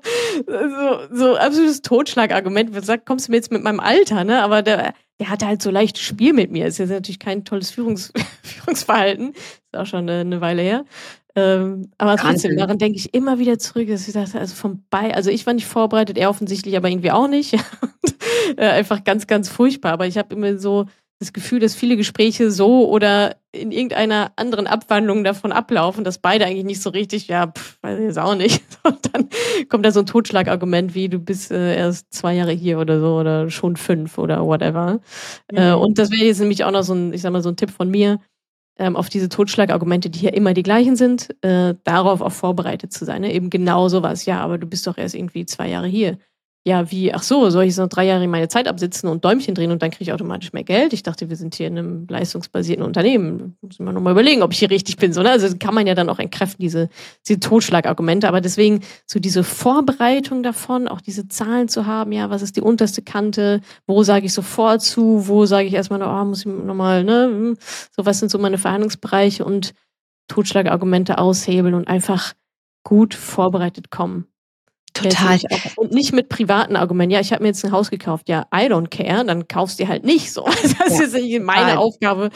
so absolutes Totschlagargument. Kommst du mir jetzt mit meinem Alter, ne? Aber der hatte halt so leichtes Spiel mit mir. Ist jetzt natürlich kein tolles Führungsverhalten. Ist auch schon eine Weile her. Aber trotzdem, daran denke ich immer wieder zurück, dass ich dachte, also ich war nicht vorbereitet, er offensichtlich aber irgendwie auch nicht. Einfach ganz, ganz furchtbar. Aber ich habe immer so das Gefühl, dass viele Gespräche so oder in irgendeiner anderen Abwandlung davon ablaufen, dass beide eigentlich nicht so richtig, weiß ich jetzt auch nicht. Und dann kommt da so ein Totschlagargument wie, du bist erst 2 Jahre hier oder so oder schon 5 oder whatever. Und das wäre jetzt nämlich auch noch so ein Tipp von mir, auf diese Totschlagargumente, die hier immer die gleichen sind, darauf auch vorbereitet zu sein. Ne? Eben genau sowas. Ja, aber du bist doch erst irgendwie 2 Jahre hier. Ja, ach so, soll ich so 3 Jahre meine Zeit absitzen und Däumchen drehen und dann kriege ich automatisch mehr Geld? Ich dachte, wir sind hier in einem leistungsbasierten Unternehmen. Muss man nochmal überlegen, ob ich hier richtig bin. So, ne? Also kann man ja dann auch entkräften, diese Totschlagargumente. Aber deswegen so diese Vorbereitung davon, auch diese Zahlen zu haben, ja, was ist die unterste Kante? Wo sage ich sofort zu? Wo sage ich erstmal, muss ich nochmal, ne? So, was sind so meine Verhandlungsbereiche und Totschlagargumente aushebeln und einfach gut vorbereitet kommen. Total. Und nicht mit privaten Argumenten. Ja, ich habe mir jetzt ein Haus gekauft. Ja, I don't care. Dann kaufst du halt nicht so. Das ist nicht meine Aufgabe,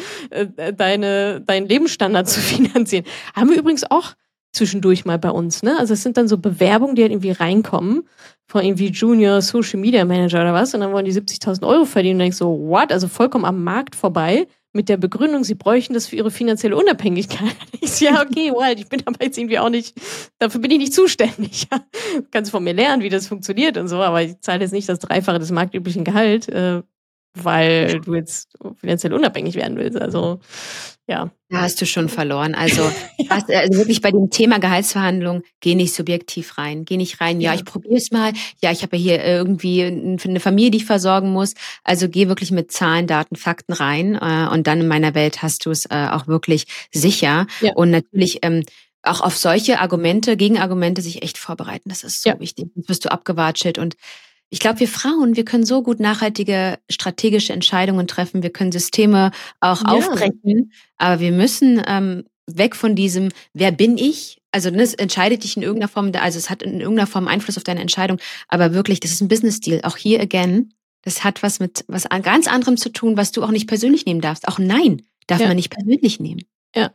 deinen Lebensstandard zu finanzieren. Haben wir übrigens auch zwischendurch mal bei uns. Ne? Also es sind dann so Bewerbungen, die halt irgendwie reinkommen von irgendwie Junior Social Media Manager oder was. Und dann wollen die 70.000 Euro verdienen. Und denkst so, what? Also vollkommen am Markt vorbei. Mit der Begründung, sie bräuchten das für ihre finanzielle Unabhängigkeit. Ich so, ja, okay, ich bin aber jetzt irgendwie auch nicht, dafür bin ich nicht zuständig. Ja. Du kannst von mir lernen, wie das funktioniert und so, aber ich zahle jetzt nicht das Dreifache des marktüblichen Gehalt, weil du jetzt finanziell unabhängig werden willst. Also, ja. Da hast du schon verloren. Also, also wirklich bei dem Thema Gehaltsverhandlung, geh nicht subjektiv rein. Geh nicht rein, ich probiere es mal. Ja, ich habe ja hier irgendwie eine Familie, die ich versorgen muss. Also geh wirklich mit Zahlen, Daten, Fakten rein. Und dann in meiner Welt hast du es auch wirklich sicher. Ja. Und natürlich auch auf solche Argumente, Gegenargumente sich echt vorbereiten. Das ist so wichtig. Sonst wirst du abgewatschelt. Und ich glaube, wir Frauen, wir können so gut nachhaltige strategische Entscheidungen treffen. Wir können Systeme auch aufbrechen. Aber wir müssen weg von diesem, wer bin ich? Also das entscheidet dich in irgendeiner Form, also es hat in irgendeiner Form Einfluss auf deine Entscheidung. Aber wirklich, das ist ein Business-Deal. Auch hier again, das hat was mit was ganz anderem zu tun, was du auch nicht persönlich nehmen darfst. Auch Nein darf man nicht persönlich nehmen. Ja.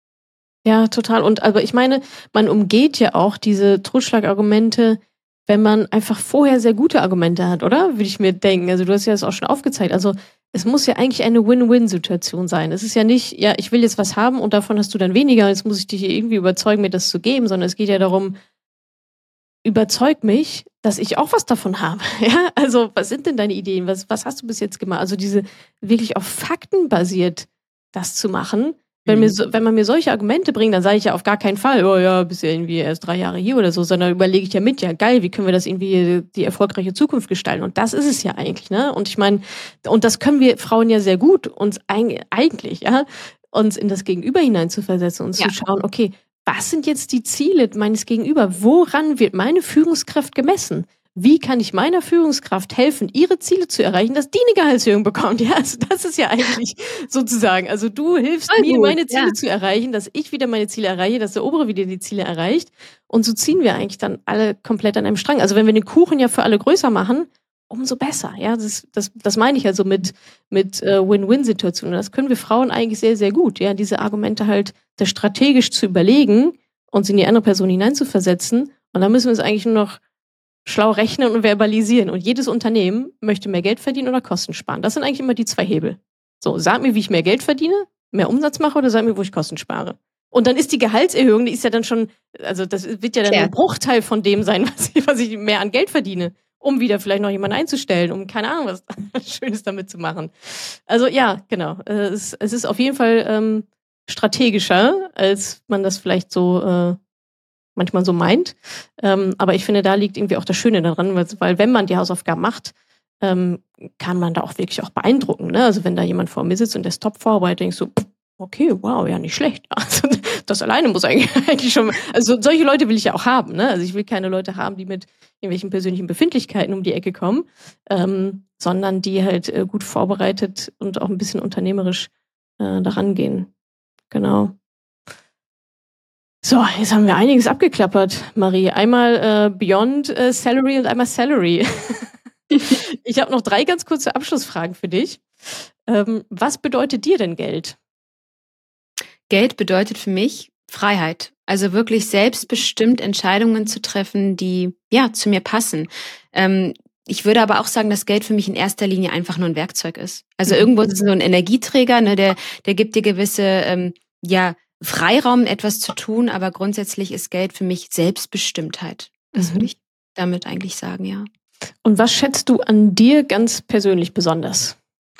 Ja, total. Und aber ich meine, man umgeht ja auch diese Totschlagargumente, wenn man einfach vorher sehr gute Argumente hat, oder? Würde ich mir denken. Also du hast ja das auch schon aufgezeigt. Also es muss ja eigentlich eine Win-Win-Situation sein. Es ist ja nicht, ich will jetzt was haben und davon hast du dann weniger, jetzt muss ich dich irgendwie überzeugen, mir das zu geben, sondern es geht ja darum, überzeug mich, dass ich auch was davon habe. Ja, also was sind denn deine Ideen? Was hast du bis jetzt gemacht? Also diese wirklich auf Fakten basiert das zu machen. Wenn man mir solche Argumente bringt, dann sage ich ja auf gar keinen Fall, bist ja irgendwie erst 3 Jahre hier oder so, sondern überlege ich ja mit, geil, wie können wir das irgendwie die erfolgreiche Zukunft gestalten? Und das ist es ja eigentlich, ne? Und ich meine, und das können wir Frauen ja sehr gut, uns eigentlich, uns in das Gegenüber hineinzuversetzen und zu schauen, okay, was sind jetzt die Ziele meines Gegenüber? Woran wird meine Führungskraft gemessen? Wie kann ich meiner Führungskraft helfen, ihre Ziele zu erreichen, dass die eine Gehaltserhöhung bekommt? Ja, also das ist ja eigentlich sozusagen. Also du hilfst mir, meine Ziele zu erreichen, dass ich wieder meine Ziele erreiche, dass der Obere wieder die Ziele erreicht. Und so ziehen wir eigentlich dann alle komplett an einem Strang. Also wenn wir den Kuchen ja für alle größer machen, umso besser. Ja, das meine ich also mit Win-Win-Situationen. Das können wir Frauen eigentlich sehr, sehr gut. Ja, diese Argumente halt das strategisch zu überlegen, uns in die andere Person hineinzuversetzen. Und dann müssen wir es eigentlich nur noch schlau rechnen und verbalisieren. Und jedes Unternehmen möchte mehr Geld verdienen oder Kosten sparen. Das sind eigentlich immer die 2 Hebel. So, sag mir, wie ich mehr Geld verdiene, mehr Umsatz mache oder sag mir, wo ich Kosten spare. Und dann ist die Gehaltserhöhung, die ist ja dann schon, also das wird ja dann ein Bruchteil von dem sein, was ich mehr an Geld verdiene, um wieder vielleicht noch jemanden einzustellen, um keine Ahnung was Schönes damit zu machen. Also ja, genau. Es ist auf jeden Fall strategischer, als man das vielleicht so manchmal so meint. Aber ich finde, da liegt irgendwie auch das Schöne daran, weil wenn man die Hausaufgaben macht, kann man da auch wirklich auch beeindrucken. Ne? Also wenn da jemand vor mir sitzt und der ist top vorbereitet, denkst du, okay, wow, ja, nicht schlecht. Also, das alleine muss eigentlich schon, also solche Leute will ich ja auch haben. Ne? Also ich will keine Leute haben, die mit irgendwelchen persönlichen Befindlichkeiten um die Ecke kommen, sondern die halt gut vorbereitet und auch ein bisschen unternehmerisch daran gehen. Genau. So, jetzt haben wir einiges abgeklappert, Marie. Einmal Beyond Salary und einmal Salary. Ich habe noch 3 ganz kurze Abschlussfragen für dich. Was bedeutet dir denn Geld? Geld bedeutet für mich Freiheit. Also wirklich selbstbestimmt Entscheidungen zu treffen, die ja zu mir passen. Ich würde aber auch sagen, dass Geld für mich in erster Linie einfach nur ein Werkzeug ist. Also irgendwo ist es so ein Energieträger, ne, der gibt dir gewisse Freiraum, etwas zu tun, aber grundsätzlich ist Geld für mich Selbstbestimmtheit. Das würde ich damit eigentlich sagen, ja. Und was schätzt du an dir ganz persönlich besonders?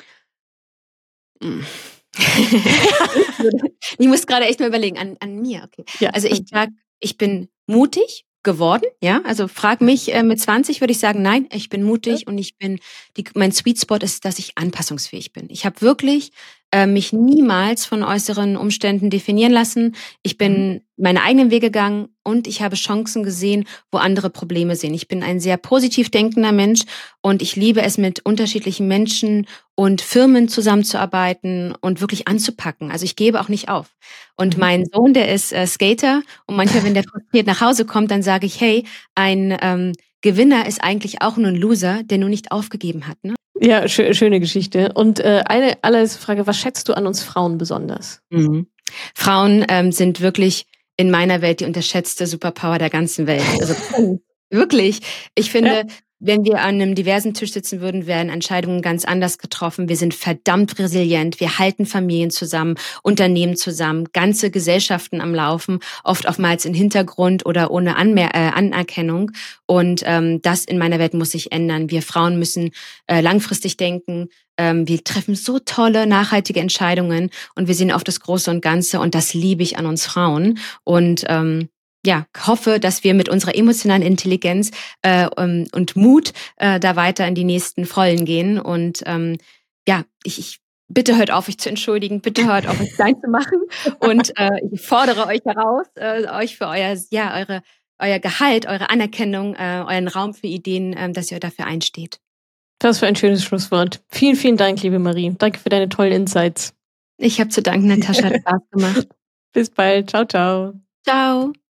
Ich muss gerade echt mal überlegen, an mir, okay. Ja. Also ich sag, ich bin mutig geworden, ja. Also frag mich mit 20 würde ich sagen, nein, ich bin mutig und mein Sweet Spot ist, dass ich anpassungsfähig bin. Ich habe wirklich mich niemals von äußeren Umständen definieren lassen. Ich bin meine eigenen Wege gegangen und ich habe Chancen gesehen, wo andere Probleme sehen. Ich bin ein sehr positiv denkender Mensch und ich liebe es, mit unterschiedlichen Menschen und Firmen zusammenzuarbeiten und wirklich anzupacken. Also ich gebe auch nicht auf. Und mein Sohn, der ist Skater und manchmal, wenn der frustriert nach Hause kommt, dann sage ich, hey, ein Gewinner ist eigentlich auch nur ein Loser, der nur nicht aufgegeben hat, ne? Ja, schöne Geschichte. Und eine allerletzte Frage, was schätzt du an uns Frauen besonders? Frauen sind wirklich in meiner Welt die unterschätzte Superpower der ganzen Welt. Also wirklich. Ich finde, wenn wir an einem diversen Tisch sitzen würden, wären Entscheidungen ganz anders getroffen. Wir sind verdammt resilient. Wir halten Familien zusammen, Unternehmen zusammen, ganze Gesellschaften am Laufen, oft oftmals im Hintergrund oder ohne Anerkennung. Und das in meiner Welt muss sich ändern. Wir Frauen müssen langfristig denken. Wir treffen so tolle, nachhaltige Entscheidungen und wir sehen auf das Große und Ganze und das liebe ich an uns Frauen. Und hoffe, dass wir mit unserer emotionalen Intelligenz und Mut da weiter in die nächsten Vollen gehen. Und ich bitte hört auf, euch zu entschuldigen, bitte hört auf, euch klein zu machen. Und ich fordere euch heraus, euch für euer Gehalt, eure Anerkennung, euren Raum für Ideen, dass ihr dafür einsteht. Das war ein schönes Schlusswort. Vielen, vielen Dank, liebe Marie. Danke für deine tollen Insights. Ich habe zu danken, Natascha, hat Spaß gemacht. Bis bald. Ciao, ciao. Ciao.